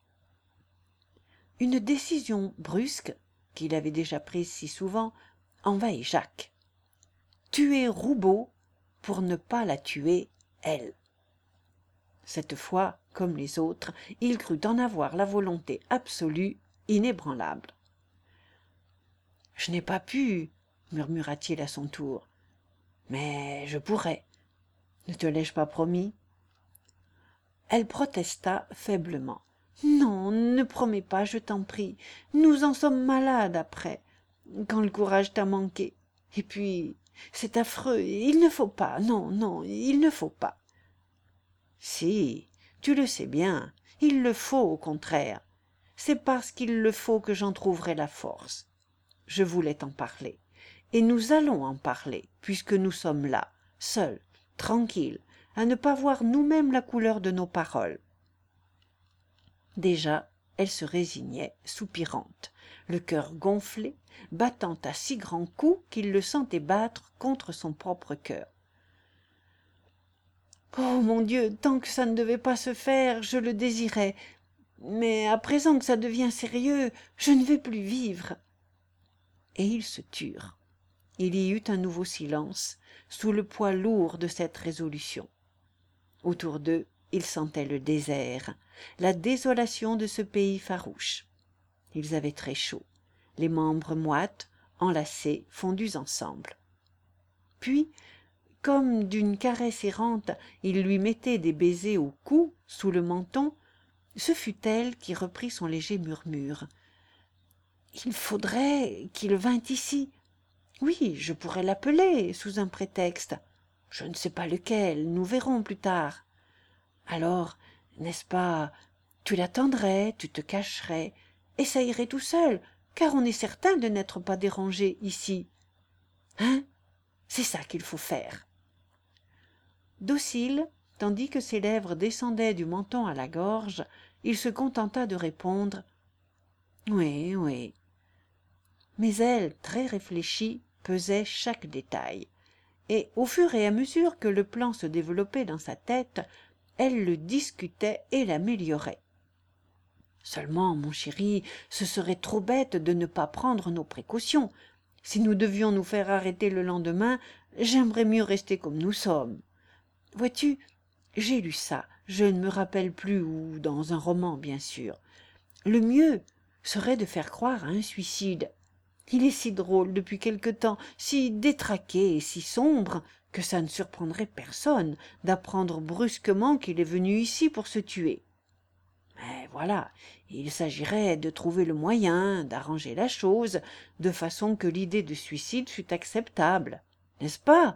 Une décision brusque, qu'il avait déjà prise si souvent, envahit Jacques. Tuer Roubaud pour ne pas la tuer, elle. Cette fois, comme les autres, il crut en avoir la volonté absolue, inébranlable. « Je n'ai pas pu, murmura-t-il à son tour, mais je pourrais. Ne te l'ai-je pas promis ?» Elle protesta faiblement. « Non, ne promets pas, je t'en prie. Nous en sommes malades après, quand le courage t'a manqué. Et puis, c'est affreux, il ne faut pas, non, non, il ne faut pas. » Si, tu le sais bien, il le faut au contraire. C'est parce qu'il le faut que j'en trouverai la force. Je voulais t'en parler, et nous allons en parler, puisque nous sommes là, seuls, tranquilles, à ne pas voir nous-mêmes la couleur de nos paroles. Déjà, elle se résignait, soupirante, le cœur gonflé, battant à si grands coups qu'il le sentait battre contre son propre cœur. Oh mon Dieu, tant que ça ne devait pas se faire, je le désirais. Mais à présent que ça devient sérieux, je ne vais plus vivre. Et ils se turent. Il y eut un nouveau silence, sous le poids lourd de cette résolution. Autour d'eux, ils sentaient le désert, la désolation de ce pays farouche. Ils avaient très chaud, les membres moites, enlacés, fondus ensemble. Puis, comme d'une caresse errante, il lui mettait des baisers au cou, sous le menton, ce fut elle qui reprit son léger murmure. « Il faudrait qu'il vînt ici. Oui, je pourrais l'appeler sous un prétexte. Je ne sais pas lequel, nous verrons plus tard. Alors, n'est-ce pas, tu l'attendrais, tu te cacherais, et ça irait tout seul, car on est certain de n'être pas dérangé ici. Hein? C'est ça qu'il faut faire. » Docile, tandis que ses lèvres descendaient du menton à la gorge, il se contenta de répondre « Oui, oui. » Mais elle, très réfléchie, pesait chaque détail, et au fur et à mesure que le plan se développait dans sa tête, elle le discutait et l'améliorait. « Seulement, mon chéri, ce serait trop bête de ne pas prendre nos précautions. Si nous devions nous faire arrêter le lendemain, j'aimerais mieux rester comme nous sommes. Vois-tu, J'ai lu ça, je ne me rappelle plus où, dans un roman, bien sûr. Le mieux serait de faire croire à un suicide. Il est si drôle depuis quelque temps, si détraqué et si sombre, que ça ne surprendrait personne d'apprendre brusquement qu'il est venu ici pour se tuer. Mais voilà, il s'agirait de trouver le moyen d'arranger la chose de façon que l'idée de suicide fût acceptable, n'est-ce pas?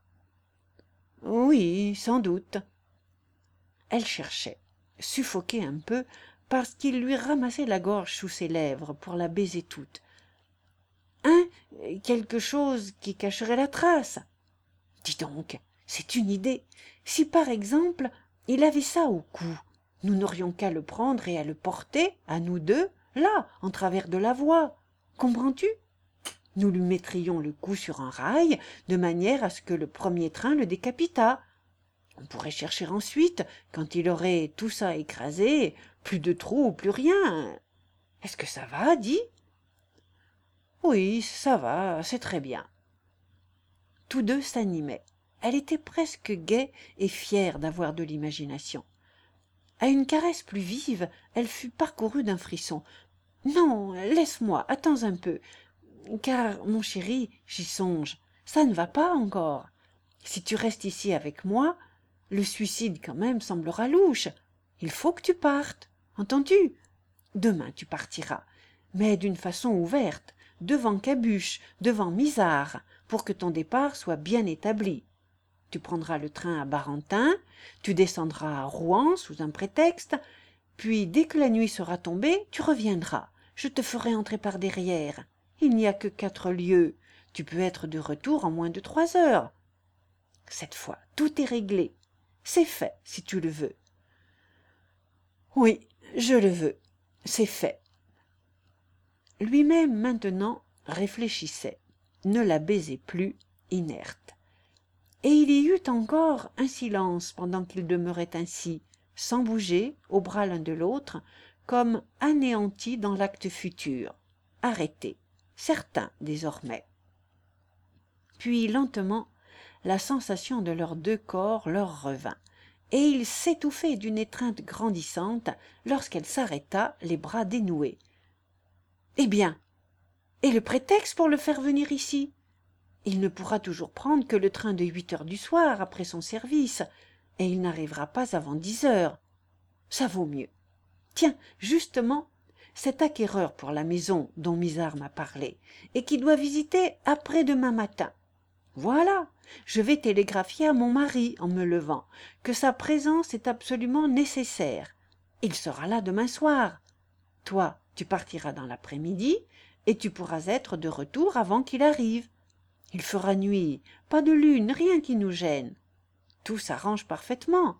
Oui, sans doute. Elle cherchait, suffoquée un peu, parce qu'il lui ramassait la gorge sous ses lèvres pour la baiser toute. Hein? Quelque chose qui cacherait la trace. Dis donc, c'est une idée. Si par exemple il avait ça au cou, nous n'aurions qu'à le prendre et à le porter, à nous deux, là, en travers de la voie. Comprends-tu? Nous lui mettrions le cou sur un rail, de manière à ce que le premier train le décapitât. On pourrait chercher ensuite, quand il aurait tout ça écrasé, plus de trous, plus rien. Est-ce que ça va, dis? Oui, ça va, c'est très bien. Tous deux s'animaient. Elle était presque gaie et fière d'avoir de l'imagination. À une caresse plus vive, elle fut parcourue d'un frisson. Non, laisse-moi, attends un peu. Car, mon chéri, j'y songe, ça ne va pas encore. Si tu restes ici avec moi, le suicide quand même semblera louche. Il faut que tu partes, entends-tu? Demain tu partiras, mais d'une façon ouverte, devant Cabuche, devant Misard, pour que ton départ soit bien établi. Tu prendras le train à Barentin, tu descendras à Rouen sous un prétexte, puis dès que la nuit sera tombée, tu reviendras. Je te ferai entrer par derrière. Il n'y a que quatre lieues. Tu peux être de retour en moins de trois heures. Cette fois, tout est réglé. C'est fait, si tu le veux. Oui, je le veux. C'est fait. Lui-même, maintenant, réfléchissait, ne la baisait plus, inerte. Et il y eut encore un silence pendant qu'ils demeuraient ainsi, sans bouger, aux bras l'un de l'autre, comme anéantis dans l'acte futur, arrêtés, certains désormais. Puis lentement, la sensation de leurs deux corps leur revint, et ils s'étouffaient d'une étreinte grandissante lorsqu'elle s'arrêta, les bras dénoués. Eh bien, et le prétexte pour le faire venir ici? Il ne pourra toujours prendre que le train de huit heures du soir après son service, et il n'arrivera pas avant dix heures. Ça vaut mieux. Tiens, justement, cet acquéreur pour la maison dont Misard m'a parlé, et qui doit visiter après-demain matin. Voilà, je vais télégraphier à mon mari en me levant que sa présence est absolument nécessaire. Il sera là demain soir. Toi, tu partiras dans l'après-midi, et tu pourras être de retour avant qu'il arrive. Il fera nuit, pas de lune, rien qui nous gêne. Tout s'arrange parfaitement.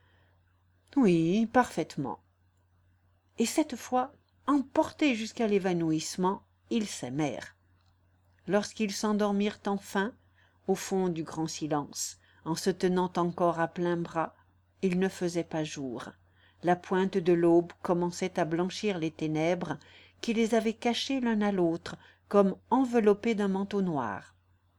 Oui, parfaitement. Et cette fois, emportés jusqu'à l'évanouissement, ils s'aimèrent. Lorsqu'ils s'endormirent enfin, au fond du grand silence, en se tenant encore à pleins bras, il ne faisait pas jour. La pointe de l'aube commençait à blanchir les ténèbres qui les avaient cachés l'un à l'autre, comme enveloppés d'un manteau noir.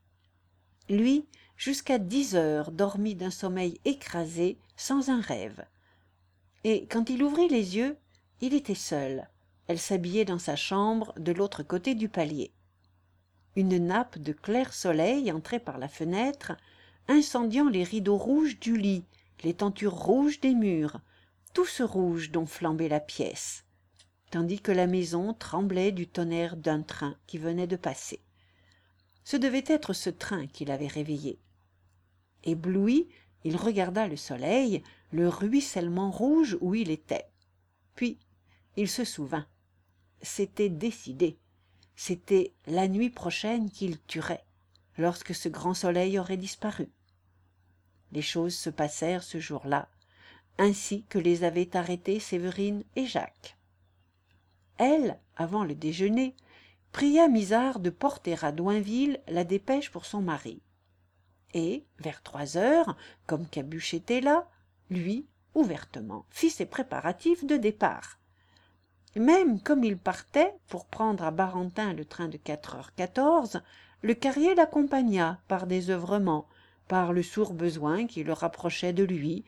Lui, jusqu'à dix heures, dormit d'un sommeil écrasé, sans un rêve. Et quand il ouvrit les yeux, il était seul. Elle s'habillait dans sa chambre de l'autre côté du palier. Une nappe de clair soleil entrait par la fenêtre, incendiant les rideaux rouges du lit, les tentures rouges des murs, tout ce rouge dont flambait la pièce, tandis que la maison tremblait du tonnerre d'un train qui venait de passer. Ce devait être ce train qui l'avait réveillé. Ébloui, il regarda le soleil, le ruissellement rouge où il était. Puis il se souvint. C'était décidé. C'était la nuit prochaine qu'il tuerait, lorsque ce grand soleil aurait disparu. Les choses se passèrent ce jour-là, ainsi que les avaient arrêtées Séverine et Jacques. Elle, avant le déjeuner, pria Misard de porter à Doinville la dépêche pour son mari. Et, vers trois heures, comme Cabuche était là, lui, ouvertement, fit ses préparatifs de départ. Même comme il partait pour prendre à Barentin le train de quatre heures quatorze, le carrier l'accompagna par des œuvrements, par le sourd besoin qui le rapprochait de lui,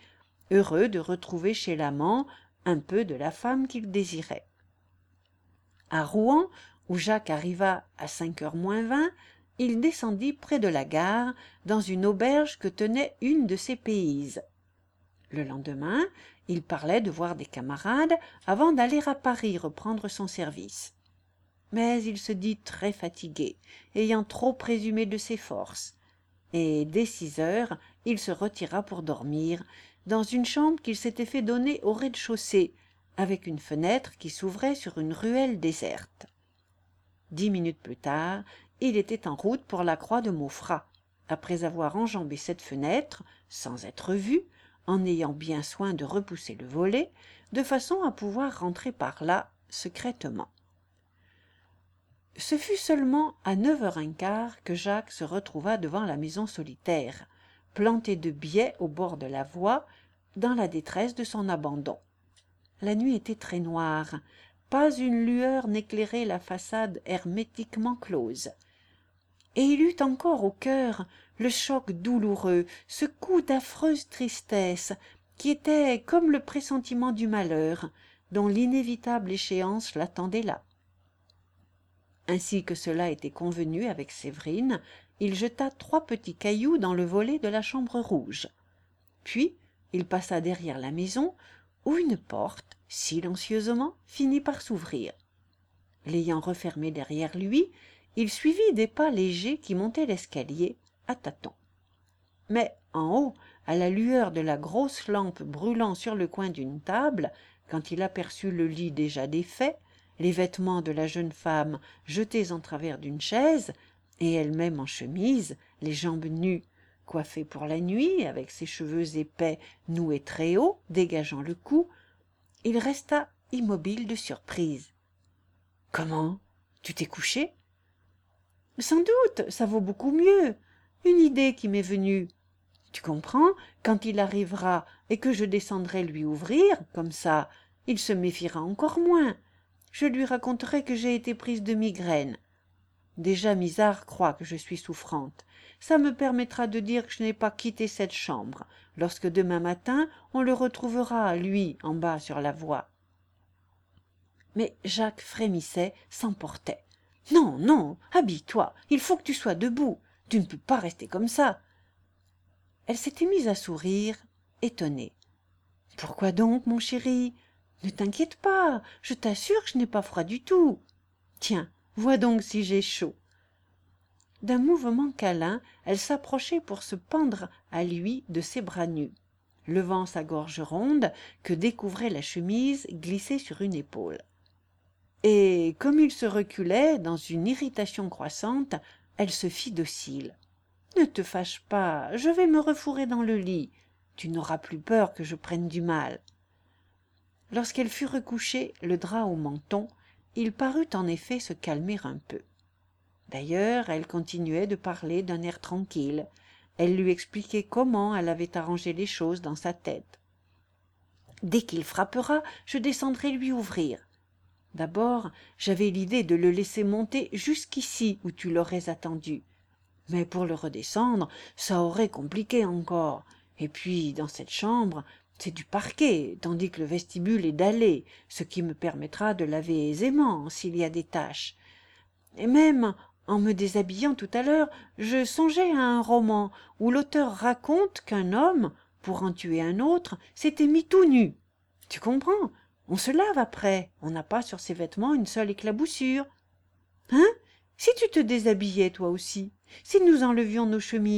heureux de retrouver chez l'amant un peu de la femme qu'il désirait. À Rouen, où Jacques arriva à cinq heures moins vingt, il descendit près de la gare, dans une auberge que tenait une de ses péises. Le lendemain, il parlait de voir des camarades avant d'aller à Paris reprendre son service. Mais il se dit très fatigué, ayant trop présumé de ses forces, et dès six heures, il se retira pour dormir, dans une chambre qu'il s'était fait donner au rez-de-chaussée, avec une fenêtre qui s'ouvrait sur une ruelle déserte. Dix minutes plus tard, il était en route pour la croix de Maufras, après avoir enjambé cette fenêtre, sans être vu, en ayant bien soin de repousser le volet, de façon à pouvoir rentrer par là secrètement. Ce fut seulement à neuf heures quinze que Jacques se retrouva devant la maison solitaire, plantée de biais au bord de la voie, dans la détresse de son abandon. La nuit était très noire, pas une lueur n'éclairait la façade hermétiquement close. Et il eut encore au cœur le choc douloureux, ce coup d'affreuse tristesse, qui était comme le pressentiment du malheur, dont l'inévitable échéance l'attendait là. Ainsi que cela était convenu avec Séverine, il jeta trois petits cailloux dans le volet de la chambre rouge. Puis il passa derrière la maison, où une porte, silencieusement, finit par s'ouvrir. L'ayant refermée derrière lui, il suivit des pas légers qui montaient l'escalier, à tâtons. Mais en haut, à la lueur de la grosse lampe brûlant sur le coin d'une table, quand il aperçut le lit déjà défait, les vêtements de la jeune femme jetés en travers d'une chaise, et elle-même en chemise, les jambes nues, coiffée pour la nuit, avec ses cheveux épais noués très haut, dégageant le cou, il resta immobile de surprise. « Comment? Tu t'es couché ?»« Sans doute, ça vaut beaucoup mieux. Une idée qui m'est venue. Tu comprends, quand il arrivera et que je descendrai lui ouvrir, comme ça, il se méfiera encore moins. Je lui raconterai que j'ai été prise de migraine. Déjà Misard croit que je suis souffrante. Ça me permettra de dire que je n'ai pas quitté cette chambre, lorsque demain matin on le retrouvera, lui, en bas sur la voie. » Mais Jacques frémissait, s'emportait. « Non, non, habille-toi, il faut que tu sois debout. Tu ne peux pas rester comme ça. » Elle s'était mise à sourire, étonnée. « Pourquoi donc, mon chéri? Ne t'inquiète pas, je t'assure que je n'ai pas froid du tout. Tiens, vois donc si j'ai chaud. » D'un mouvement câlin, elle s'approchait pour se pendre à lui de ses bras nus, levant sa gorge ronde que découvrait la chemise glissée sur une épaule. Et comme il se reculait, dans une irritation croissante, elle se fit docile. « Ne te fâche pas, je vais me refourrer dans le lit. Tu n'auras plus peur que je prenne du mal. » Lorsqu'elle fut recouchée, le drap au menton, il parut en effet se calmer un peu. D'ailleurs, elle continuait de parler d'un air tranquille. Elle lui expliquait comment elle avait arrangé les choses dans sa tête. « Dès qu'il frappera, je descendrai lui ouvrir. D'abord, j'avais l'idée de le laisser monter jusqu'ici où tu l'aurais attendu. Mais pour le redescendre, ça aurait compliqué encore. Et puis, dans cette chambre, c'est du parquet, tandis que le vestibule est dallé, ce qui me permettra de laver aisément s'il y a des taches. Et même, en me déshabillant tout à l'heure, je songeais à un roman où l'auteur raconte qu'un homme, pour en tuer un autre, s'était mis tout nu. Tu comprends? On se lave après, on n'a pas sur ses vêtements une seule éclaboussure. Hein? Si tu te déshabillais toi aussi, si nous enlevions nos chemises. »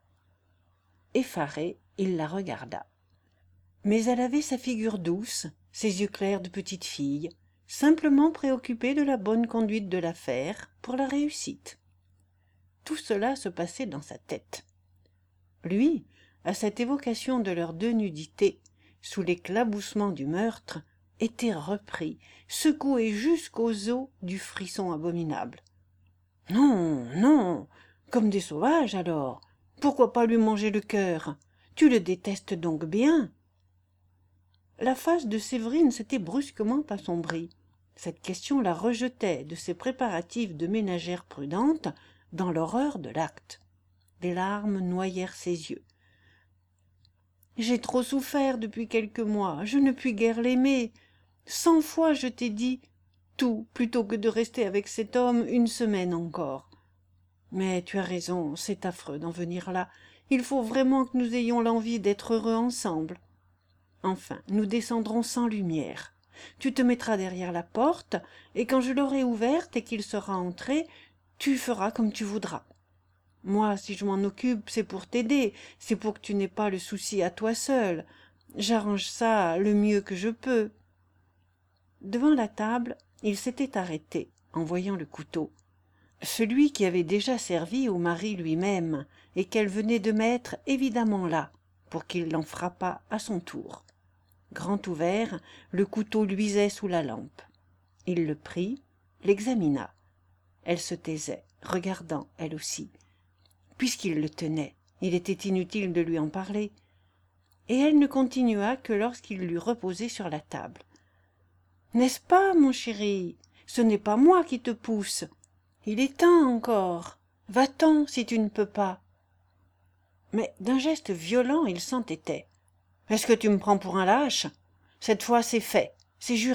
Effaré, il la regarda. Mais elle avait sa figure douce, ses yeux clairs de petite fille, simplement préoccupée de la bonne conduite de l'affaire pour la réussite. Tout cela se passait dans sa tête. Lui, à cette évocation de leurs deux nudités, sous l'éclaboussement du meurtre, était repris, secoué jusqu'aux os du frisson abominable. « Non, non, comme des sauvages alors. Pourquoi pas lui manger le cœur? Tu le détestes donc bien. » La face de Séverine s'était brusquement assombrie. Cette question la rejetait de ses préparatifs de ménagère prudente dans l'horreur de l'acte. Des larmes noyèrent ses yeux. J'ai trop souffert depuis quelques mois, je ne puis guère l'aimer. Cent fois je t'ai dit tout plutôt que de rester avec cet homme une semaine encore. Mais tu as raison, c'est affreux d'en venir là. Il faut vraiment que nous ayons l'envie d'être heureux ensemble. Enfin, nous descendrons sans lumière. Tu te mettras derrière la porte, et quand je l'aurai ouverte et qu'il sera entré, tu feras comme tu voudras. Moi, si je m'en occupe, c'est pour t'aider, c'est pour que tu n'aies pas le souci à toi seul. J'arrange ça le mieux que je peux. Devant la table, il s'était arrêté, en voyant le couteau. Celui qui avait déjà servi au mari lui-même, et qu'elle venait de mettre évidemment là, pour qu'il l'en frappât à son tour. Grand ouvert, le couteau luisait sous la lampe. Il le prit, l'examina. Elle se taisait, regardant, elle aussi. Puisqu'il le tenait, il était inutile de lui en parler. Et elle ne continua que lorsqu'il l'eut reposé sur la table. « N'est-ce pas, mon chéri? Ce n'est pas moi qui te pousse. Il est temps encore. Va-t'en si tu ne peux pas. » Mais d'un geste violent, il s'entêtait. « Est-ce que tu me prends pour un lâche? Cette fois, c'est fait, c'est juré. »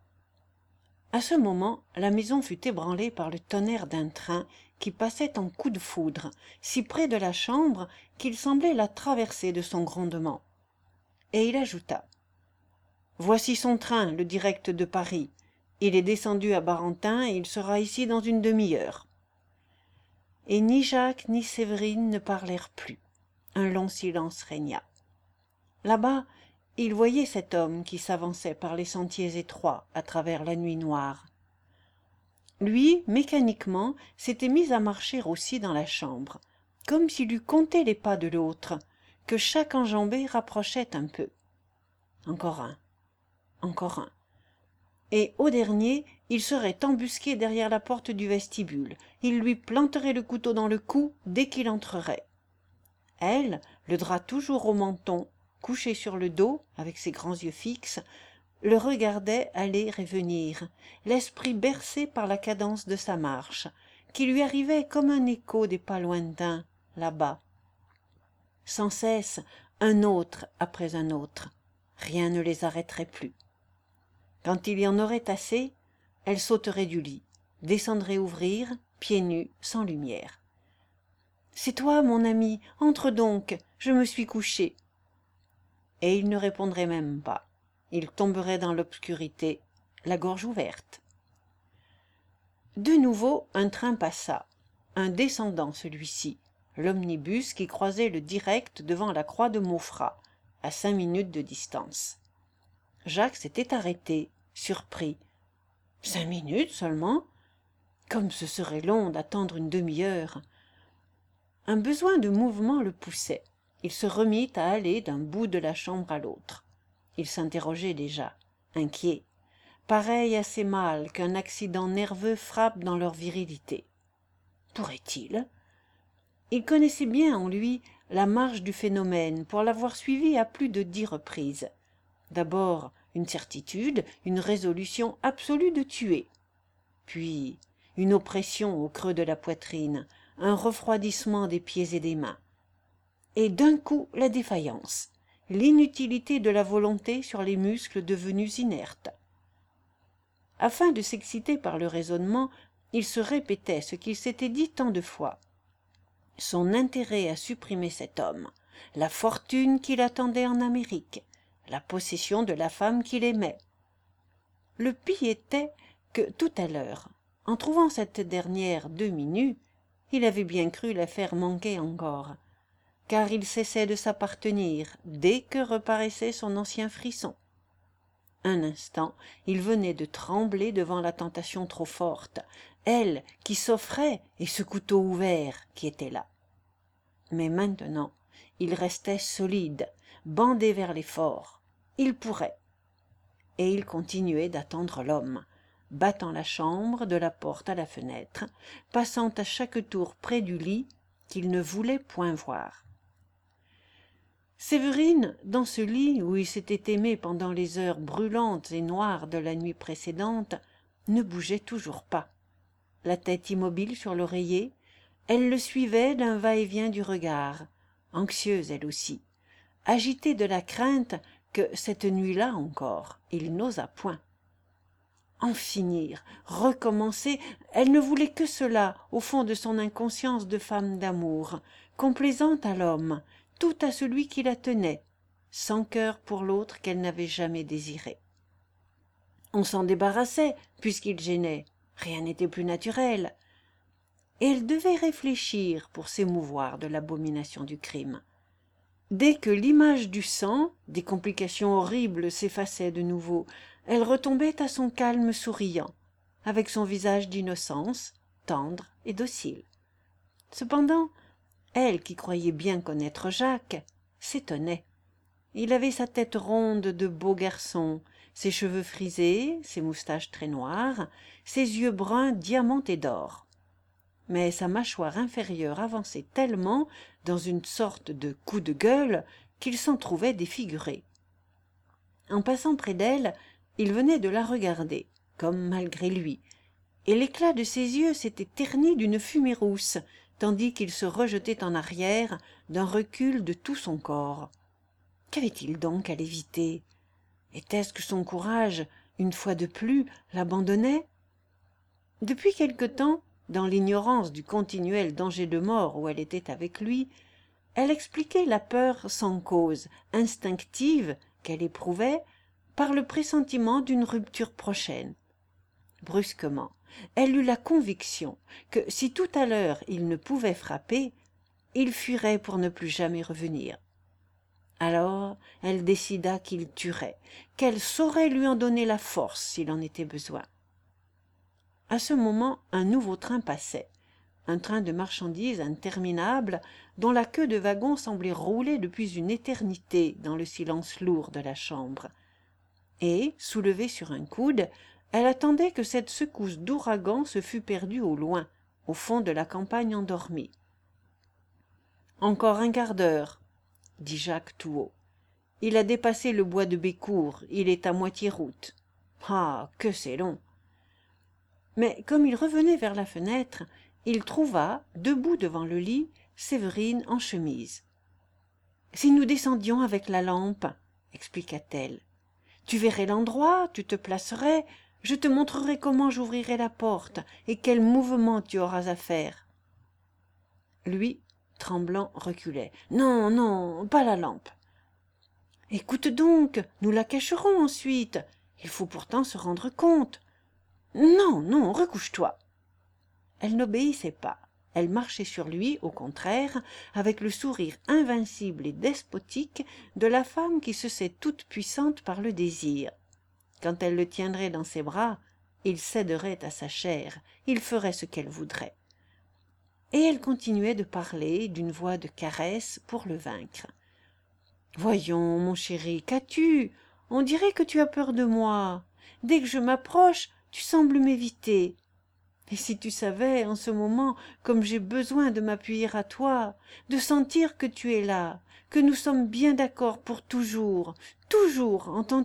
À ce moment, la maison fut ébranlée par le tonnerre d'un train qui passait en coup de foudre, si près de la chambre qu'il semblait la traverser de son grondement. Et il ajouta: « Voici son train, le direct de Paris. Il est descendu à Barentin et il sera ici dans une demi-heure. » Et ni Jacques ni Séverine ne parlèrent plus. Un long silence régna. Là-bas, il voyait cet homme qui s'avançait par les sentiers étroits à travers la nuit noire. Lui, mécaniquement, s'était mis à marcher aussi dans la chambre, comme s'il eût compté les pas de l'autre, que chaque enjambée rapprochait un peu. Encore un, encore un. Et au dernier, il serait embusqué derrière la porte du vestibule. Il lui planterait le couteau dans le cou dès qu'il entrerait. Elle, le drap toujours au menton, couchée sur le dos, avec ses grands yeux fixes, le regardait aller et venir, l'esprit bercé par la cadence de sa marche, qui lui arrivait comme un écho des pas lointains, là-bas. Sans cesse, un autre après un autre. Rien ne les arrêterait plus. Quand il y en aurait assez, elle sauterait du lit, descendrait ouvrir, pieds nus, sans lumière. « C'est toi, mon ami, entre donc, je me suis couché. » Et il ne répondrait même pas. Il tomberait dans l'obscurité, la gorge ouverte. De nouveau, un train passa, un descendant celui-ci, l'omnibus qui croisait le direct devant la croix de Maufras, à cinq minutes de distance. Jacques s'était arrêté, surpris. Cinq minutes seulement? Comme ce serait long d'attendre une demi-heure. Un besoin de mouvement le poussait. Il se remit à aller d'un bout de la chambre à l'autre. Il s'interrogeait déjà, inquiet, pareil à ces mâles qu'un accident nerveux frappe dans leur virilité. Pourrait-il? Il connaissait bien en lui la marche du phénomène pour l'avoir suivi à plus de dix reprises. D'abord, une certitude, une résolution absolue de tuer. Puis, une oppression au creux de la poitrine, un refroidissement des pieds et des mains. Et d'un coup, la défaillance, l'inutilité de la volonté sur les muscles devenus inertes. Afin de s'exciter par le raisonnement, il se répétait ce qu'il s'était dit tant de fois. Son intérêt à supprimer cet homme, la fortune qu'il attendait en Amérique, la possession de la femme qu'il aimait. Le pis était que tout à l'heure, en trouvant cette dernière demi-nue, il avait bien cru la faire manquer encore, car il cessait de s'appartenir dès que reparaissait son ancien frisson. Un instant, il venait de trembler devant la tentation trop forte, elle qui s'offrait et ce couteau ouvert qui était là. Mais maintenant, il restait solide, bandé vers l'effort. Il pourrait. Et il continuait d'attendre l'homme, battant la chambre de la porte à la fenêtre, passant à chaque tour près du lit qu'il ne voulait point voir. Séverine, dans ce lit où il s'était aimé pendant les heures brûlantes et noires de la nuit précédente, ne bougeait toujours pas. La tête immobile sur l'oreiller, elle le suivait d'un va-et-vient du regard, anxieuse elle aussi, agité de la crainte que, cette nuit-là encore, il n'osa point. En finir, recommencer, elle ne voulait que cela au fond de son inconscience de femme d'amour, complaisante à l'homme, tout à celui qui la tenait, sans cœur pour l'autre qu'elle n'avait jamais désiré. On s'en débarrassait, puisqu'il gênait, rien n'était plus naturel, et elle devait réfléchir pour s'émouvoir de l'abomination du crime. Dès que l'image du sang, des complications horribles s'effaçait de nouveau, elle retombait à son calme souriant, avec son visage d'innocence, tendre et docile. Cependant, elle, qui croyait bien connaître Jacques, s'étonnait. Il avait sa tête ronde de beau garçon, ses cheveux frisés, ses moustaches très noires, ses yeux bruns diamantés d'or. Mais sa mâchoire inférieure avançait tellement dans une sorte de coup de gueule qu'il s'en trouvait défiguré. En passant près d'elle, il venait de la regarder, comme malgré lui, et l'éclat de ses yeux s'était terni d'une fumée rousse, tandis qu'il se rejetait en arrière d'un recul de tout son corps. Qu'avait-il donc à l'éviter? Était-ce que son courage, une fois de plus, l'abandonnait? Depuis quelque temps, dans l'ignorance du continuel danger de mort où elle était avec lui, elle expliquait la peur sans cause, instinctive, qu'elle éprouvait, par le pressentiment d'une rupture prochaine. Brusquement, elle eut la conviction que si tout à l'heure il ne pouvait frapper, il fuirait pour ne plus jamais revenir. Alors elle décida qu'il tuerait, qu'elle saurait lui en donner la force s'il en était besoin. À ce moment, un nouveau train passait, un train de marchandises interminable dont la queue de wagon semblait rouler depuis une éternité dans le silence lourd de la chambre. Et, soulevée sur un coude, elle attendait que cette secousse d'ouragan se fût perdue au loin, au fond de la campagne endormie. « Encore un quart d'heure, » dit Jacques tout haut. « Il a dépassé le bois de Bécourt, il est à moitié route. Ah, que c'est long !» Mais comme il revenait vers la fenêtre, il trouva, debout devant le lit, Séverine en chemise. « Si nous descendions avec la lampe, » expliqua-t-elle, « tu verrais l'endroit, tu te placerais, je te montrerai comment j'ouvrirai la porte et quel mouvement tu auras à faire. » Lui, tremblant, reculait. « Non, non, pas la lampe. »« Écoute donc, nous la cacherons ensuite. Il faut pourtant se rendre compte. »« Non, non, recouche-toi. » Elle n'obéissait pas. Elle marchait sur lui, au contraire, avec le sourire invincible et despotique de la femme qui se sait toute puissante par le désir. Quand elle le tiendrait dans ses bras, il céderait à sa chair, il ferait ce qu'elle voudrait. Et elle continuait de parler d'une voix de caresse pour le vaincre. « Voyons, mon chéri, qu'as-tu? On dirait que tu as peur de moi. Dès que je m'approche, tu sembles m'éviter. Et si tu savais, en ce moment, comme j'ai besoin de m'appuyer à toi, de sentir que tu es là, que nous sommes bien d'accord pour toujours, toujours, entends-tu »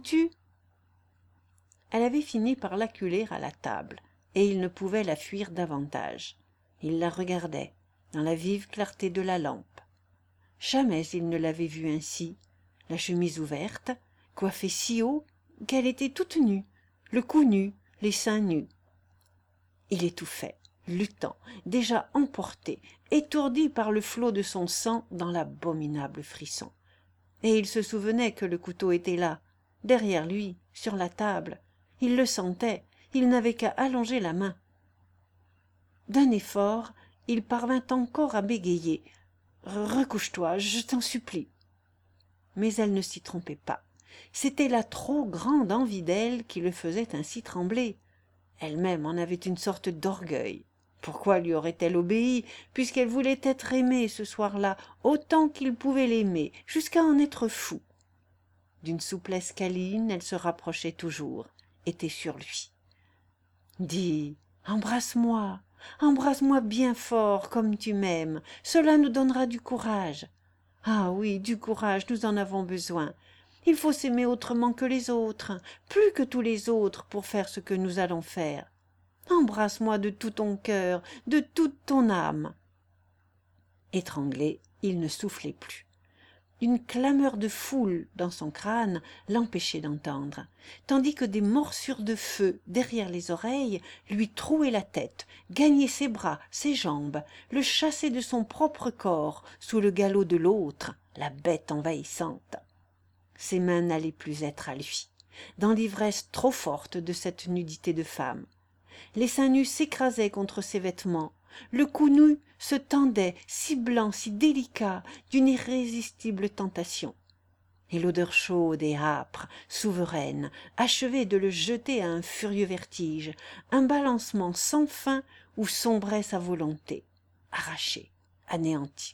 Elle avait fini par l'acculer à la table, et il ne pouvait la fuir davantage. Il la regardait, dans la vive clarté de la lampe. Jamais il ne l'avait vue ainsi, la chemise ouverte, coiffée si haut qu'elle était toute nue, le cou nu, les seins nus. Il étouffait, luttant, déjà emporté, étourdi par le flot de son sang dans l'abominable frisson. Et il se souvenait que le couteau était là, derrière lui, sur la table. Il le sentait, il n'avait qu'à allonger la main. D'un effort, il parvint encore à bégayer. « Recouche-toi, je t'en supplie. » Mais elle ne s'y trompait pas. C'était la trop grande envie d'elle qui le faisait ainsi trembler. Elle-même en avait une sorte d'orgueil. Pourquoi lui aurait-elle obéi, puisqu'elle voulait être aimée ce soir-là, autant qu'il pouvait l'aimer, jusqu'à en être fou? D'une souplesse câline, elle se rapprochait toujours, était sur lui. « Dis, embrasse-moi, embrasse-moi bien fort, comme tu m'aimes, cela nous donnera du courage. Ah oui, du courage, nous en avons besoin. Il faut s'aimer autrement que les autres, plus que tous les autres, pour faire ce que nous allons faire. Embrasse-moi de tout ton cœur, de toute ton âme. » Étranglé, il ne soufflait plus. Une clameur de foule dans son crâne l'empêchait d'entendre, tandis que des morsures de feu derrière les oreilles lui trouaient la tête, gagnaient ses bras, ses jambes, le chassaient de son propre corps sous le galop de l'autre, la bête envahissante. Ses mains n'allaient plus être à lui, dans l'ivresse trop forte de cette nudité de femme. Les seins nus s'écrasaient contre ses vêtements, le cou nu se tendait, si blanc, si délicat, d'une irrésistible tentation. Et l'odeur chaude et âpre, souveraine, achevait de le jeter à un furieux vertige, un balancement sans fin où sombrait sa volonté, arrachée, anéantie.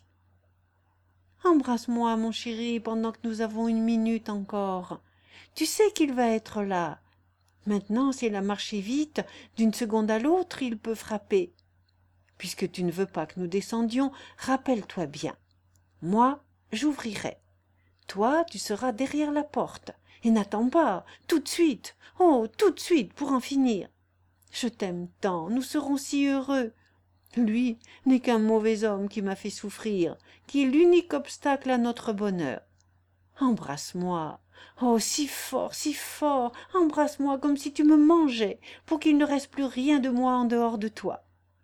« Embrasse-moi, mon chéri, pendant que nous avons une minute encore. Tu sais qu'il va être là. Maintenant, s'il a marché vite, d'une seconde à l'autre, il peut frapper. Puisque tu ne veux pas que nous descendions, rappelle-toi bien. Moi, j'ouvrirai. Toi, tu seras derrière la porte. Et n'attends pas, tout de suite, oh, tout de suite, pour en finir. Je t'aime tant, nous serons si heureux. Lui n'est qu'un mauvais homme qui m'a fait souffrir, qui est l'unique obstacle à notre bonheur. Embrasse-moi, oh, si fort, si fort, embrasse-moi comme si tu me mangeais, pour qu'il ne reste plus rien de moi en dehors de toi. »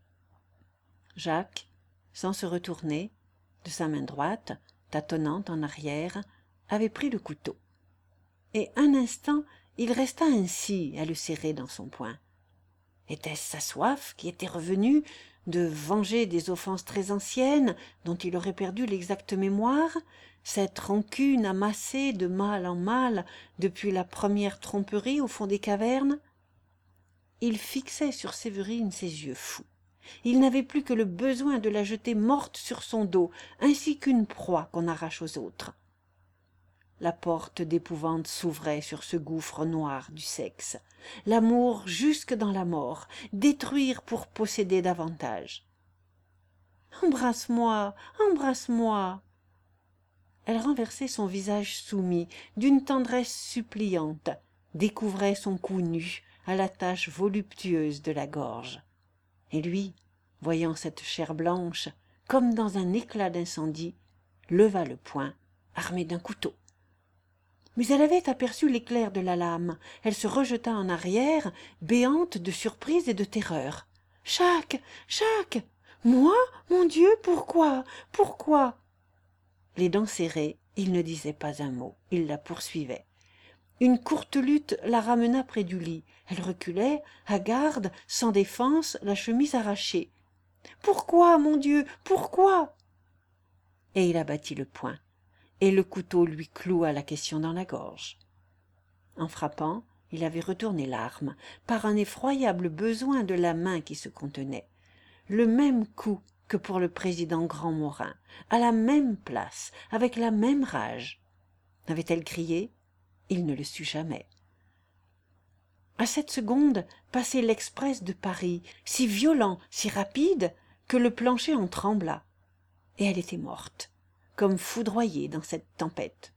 Jacques, sans se retourner, de sa main droite, tâtonnant en arrière, avait pris le couteau. Et un instant, il resta ainsi à le serrer dans son poing. Était-ce sa soif qui était revenue de venger des offenses très anciennes dont il aurait perdu l'exacte mémoire, cette rancune amassée de mal en mal depuis la première tromperie au fond des cavernes? Il fixait sur Séverine ses yeux fous. Il n'avait plus que le besoin de la jeter morte sur son dos, ainsi qu'une proie qu'on arrache aux autres. La porte d'épouvante s'ouvrait sur ce gouffre noir du sexe. L'amour jusque dans la mort, détruire pour posséder davantage. « Embrasse-moi, embrasse-moi !» Elle renversait son visage soumis, d'une tendresse suppliante, découvrait son cou nu à la tache voluptueuse de la gorge. Et lui, voyant cette chair blanche, comme dans un éclat d'incendie, leva le poing, armé d'un couteau. Mais elle avait aperçu l'éclair de la lame. Elle se rejeta en arrière, béante de surprise et de terreur. « Jacques, Jacques! Moi, mon Dieu, pourquoi? Pourquoi ?» Les dents serrées, il ne disait pas un mot. Il la poursuivait. Une courte lutte la ramena près du lit. Elle reculait, hagarde, sans défense, la chemise arrachée. « Pourquoi, mon Dieu, pourquoi ?» Et il abattit le poing, et le couteau lui cloua la question dans la gorge. En frappant, il avait retourné l'arme, par un effroyable besoin de la main qui se contenait. Le même coup que pour le président Grandmorin, à la même place, avec la même rage. Avait-elle crié? Il ne le sut jamais. À cette seconde passait l'express de Paris, si violent, si rapide, que le plancher en trembla. Et elle était morte, comme foudroyée dans cette tempête.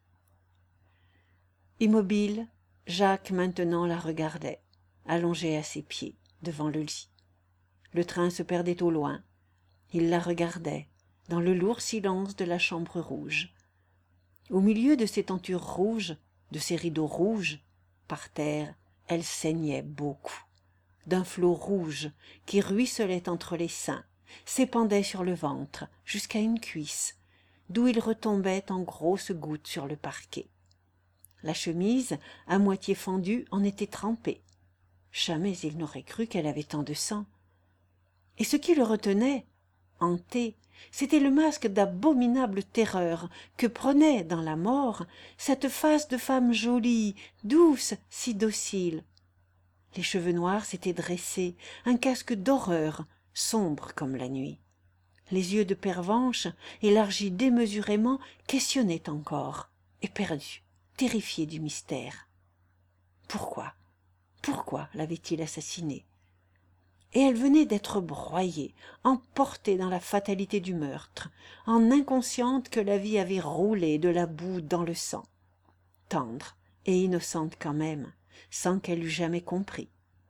Immobile, Jacques maintenant la regardait, allongée à ses pieds, devant le lit. Le train se perdait au loin. Il la regardait, dans le lourd silence de la chambre rouge. Au milieu de ces tentures rouges, de ces rideaux rouges, par terre, elle saignait beaucoup, d'un flot rouge qui ruisselait entre les seins, s'épandait sur le ventre, jusqu'à une cuisse, d'où il retombait en grosses gouttes sur le parquet. La chemise, à moitié fendue, en était trempée. Jamais il n'aurait cru qu'elle avait tant de sang. Et ce qui le retenait, hanté, c'était le masque d'abominable terreur que prenait dans la mort cette face de femme jolie, douce, si docile. Les cheveux noirs s'étaient dressés, un casque d'horreur, sombre comme la nuit. Les yeux de Pervenche, élargis démesurément, questionnaient encore, éperdus, terrifiés du mystère. Pourquoi, pourquoi l'avait-il assassinée? Et elle venait d'être broyée, emportée dans la fatalité du meurtre, en inconsciente que la vie avait roulé de la boue dans le sang. Tendre et innocente quand même, sans qu'elle eût jamais compris.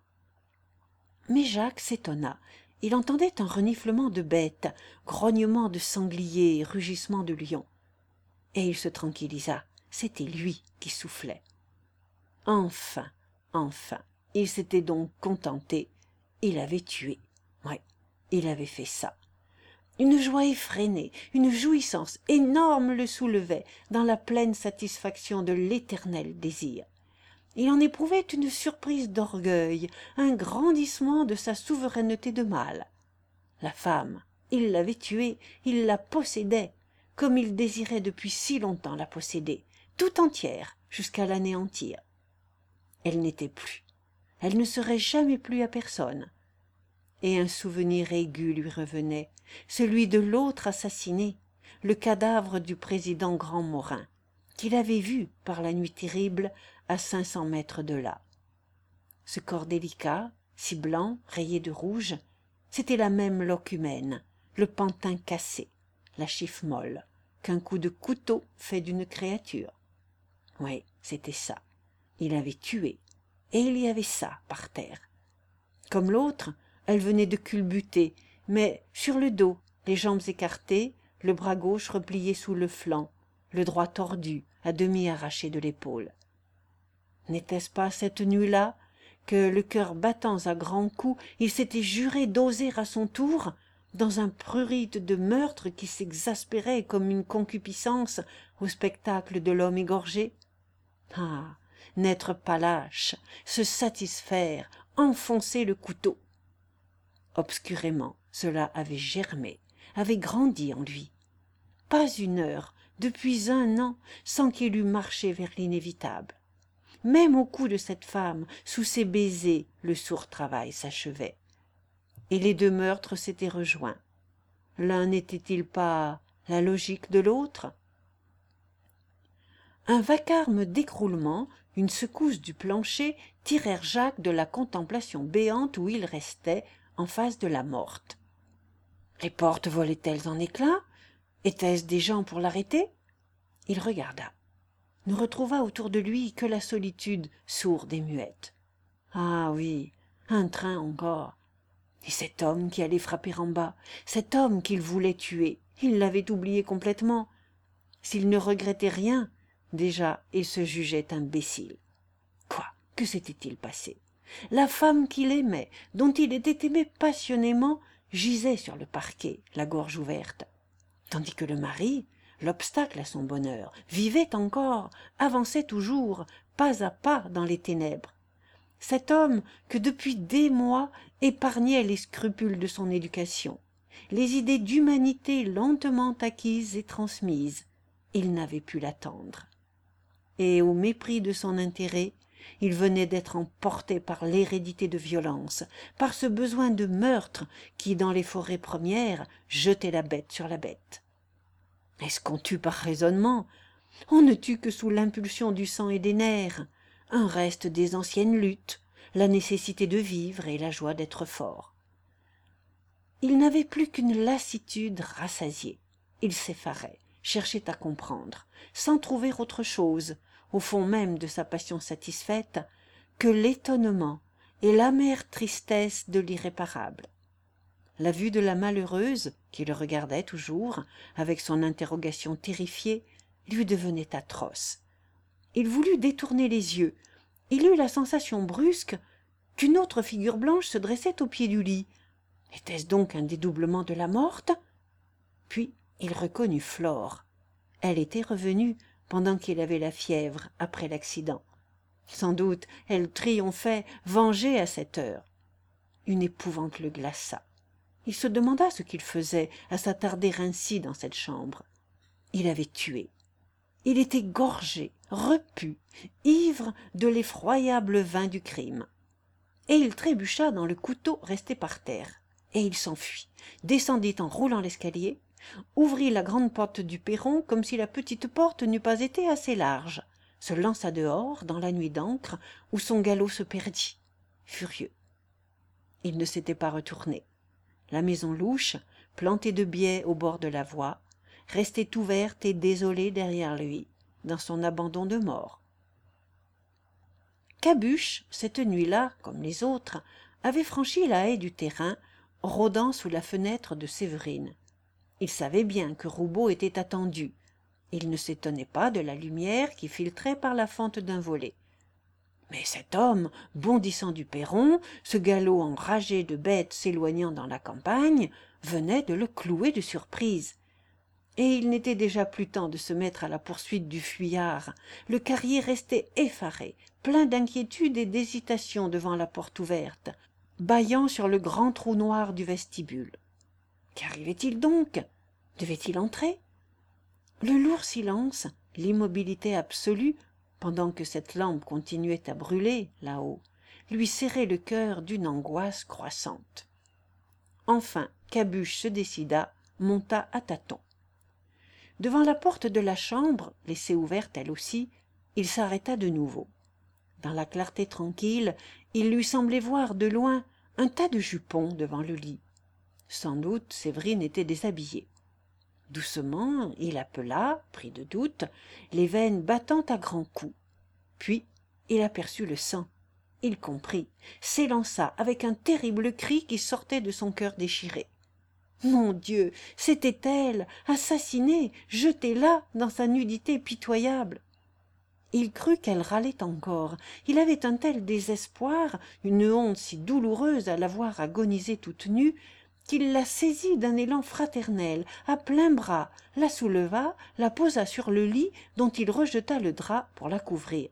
Mais Jacques s'étonna. Il entendait un reniflement de bête, grognement de sanglier, rugissement de lion. et il se tranquillisa. C'était lui qui soufflait. Enfin, enfin, il s'était donc contenté. Il avait tué. Ouais, il avait fait ça. Une joie effrénée, une jouissance énorme le soulevait dans la pleine satisfaction de l'éternel désir. Il en éprouvait une surprise d'orgueil, un grandissement de sa souveraineté de mâle. La femme, il l'avait tuée, il la possédait, comme il désirait depuis si longtemps la posséder, tout entière, jusqu'à l'anéantir. Elle n'était plus, elle ne serait jamais plus à personne. Et un souvenir aigu lui revenait, celui de l'autre assassiné, le cadavre du président Grandmorin, qu'il avait vu par la nuit terrible à cinq cents mètres de là. Ce corps délicat, si blanc, rayé de rouge, c'était la même loque humaine, le pantin cassé, la chiffe molle, qu'un coup de couteau fait d'une créature. Oui, c'était ça. Il avait tué, et il y avait ça par terre. Comme l'autre, elle venait de culbuter, mais sur le dos, les jambes écartées, le bras gauche replié sous le flanc, le droit tordu, à demi arraché de l'épaule. N'était-ce pas cette nuit-là que, le cœur battant à grands coups, il s'était juré d'oser à son tour, dans un prurite de meurtre qui s'exaspérait comme une concupiscence au spectacle de l'homme égorgé? Ah, n'être pas lâche, se satisfaire, enfoncer le couteau. Obscurément, cela avait germé, avait grandi en lui. Pas une heure, depuis un an, sans qu'il eût marché vers l'inévitable. Même au cou de cette femme, sous ses baisers, le sourd travail s'achevait. Et les deux meurtres s'étaient rejoints. L'un n'était-il pas la logique de l'autre? Un vacarme d'écroulement, une secousse du plancher, tirèrent Jacques de la contemplation béante où il restait, en face de la morte. Les portes volaient-elles en éclats? Étaient-ce des gens pour l'arrêter? Il regarda. Ne retrouva autour de lui que la solitude sourde et muette. Ah oui, un train encore. Et cet homme qui allait frapper en bas, cet homme qu'il voulait tuer, il l'avait oublié complètement. S'il ne regrettait rien, déjà il se jugeait imbécile. Quoi? Que s'était-il passé? La femme qu'il aimait, dont il était aimé passionnément, gisait sur le parquet, la gorge ouverte, tandis que le mari, l'obstacle à son bonheur, vivait encore, avançait toujours, pas à pas dans les ténèbres. Cet homme que depuis des mois épargnait les scrupules de son éducation, les idées d'humanité lentement acquises et transmises, il n'avait pu l'attendre. Et au mépris de son intérêt, il venait d'être emporté par l'hérédité de violence, par ce besoin de meurtre qui, dans les forêts premières, jetait la bête sur la bête. Est-ce qu'on tue par raisonnement? On ne tue que sous l'impulsion du sang et des nerfs, un reste des anciennes luttes, la nécessité de vivre et la joie d'être fort. Il n'avait plus qu'une lassitude rassasiée. Il s'effarait, cherchait à comprendre, sans trouver autre chose, au fond même de sa passion satisfaite, que l'étonnement et l'amère tristesse de l'irréparable. La vue de la malheureuse, qui le regardait toujours, avec son interrogation terrifiée, lui devenait atroce. Il voulut détourner les yeux. Il eut la sensation brusque qu'une autre figure blanche se dressait au pied du lit. Était-ce donc un dédoublement de la morte? Puis il reconnut Flore. Elle était revenue pendant qu'il avait la fièvre après l'accident. Sans doute elle triomphait, vengée à cette heure. Une épouvante le glaça. Il se demanda ce qu'il faisait à s'attarder ainsi dans cette chambre. Il avait tué. Il était gorgé, repu, ivre de l'effroyable vin du crime. Et il trébucha dans le couteau resté par terre. Et il s'enfuit, descendit en roulant l'escalier, ouvrit la grande porte du perron comme si la petite porte n'eût pas été assez large, se lança dehors dans la nuit d'encre où son galop se perdit, furieux. Il ne s'était pas retourné. La maison louche, plantée de biais au bord de la voie, restait ouverte et désolée derrière lui, dans son abandon de mort. Cabuche, cette nuit-là, comme les autres, avait franchi la haie du terrain, rôdant sous la fenêtre de Séverine. Il savait bien que Roubaud était attendu. Il ne s'étonnait pas de la lumière qui filtrait par la fente d'un volet. Mais cet homme, bondissant du perron, ce galop enragé de bêtes s'éloignant dans la campagne, venait de le clouer de surprise. Et il n'était déjà plus temps de se mettre à la poursuite du fuyard. Le carrier restait effaré, plein d'inquiétude et d'hésitation devant la porte ouverte, bâillant sur le grand trou noir du vestibule. Qu'arrivait-il donc? Devait-il entrer? Le lourd silence, l'immobilité absolue, pendant que cette lampe continuait à brûler là-haut, lui serrait le cœur d'une angoisse croissante. Enfin, Cabuche se décida, monta à tâtons. Devant la porte de la chambre, laissée ouverte elle aussi, il s'arrêta de nouveau. Dans la clarté tranquille, il lui semblait voir de loin un tas de jupons devant le lit. Sans doute Séverine était déshabillée. Doucement, il appela, pris de doute, les veines battant à grands coups. Puis, il aperçut le sang. Il comprit, s'élança avec un terrible cri qui sortait de son cœur déchiré. Mon Dieu, c'était elle, assassinée, jetée là, dans sa nudité pitoyable. Il crut qu'elle râlait encore. Il avait un tel désespoir, une honte si douloureuse à la voir agoniser toute nue, qu'il la saisit d'un élan fraternel, à pleins bras, la souleva, la posa sur le lit dont il rejeta le drap pour la couvrir.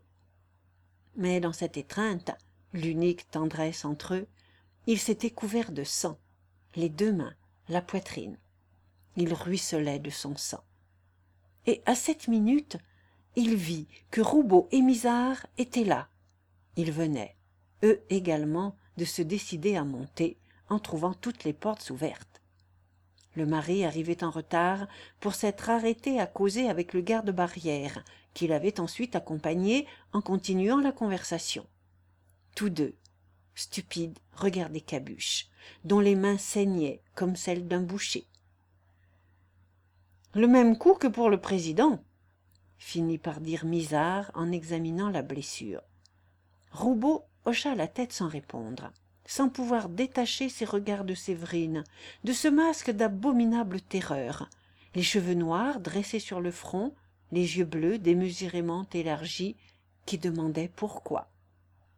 Mais dans cette étreinte, l'unique tendresse entre eux, il s'était couvert de sang, les deux mains, la poitrine. Il ruisselait de son sang. Et à cette minute, il vit que Roubaud et Misard étaient là. Ils venaient, eux également, de se décider à monter, en trouvant toutes les portes ouvertes. Le mari arrivait en retard pour s'être arrêté à causer avec le garde-barrière, qui l'avait ensuite accompagné en continuant la conversation. Tous deux, stupides, regardaient Cabuche, dont les mains saignaient comme celles d'un boucher. « Le même coup que pour le président », finit par dire Misard en examinant la blessure. Roubaud hocha la tête sans répondre, sans pouvoir détacher ses regards de Séverine, de ce masque d'abominable terreur, les cheveux noirs dressés sur le front, les yeux bleus démesurément élargis, qui demandaient pourquoi.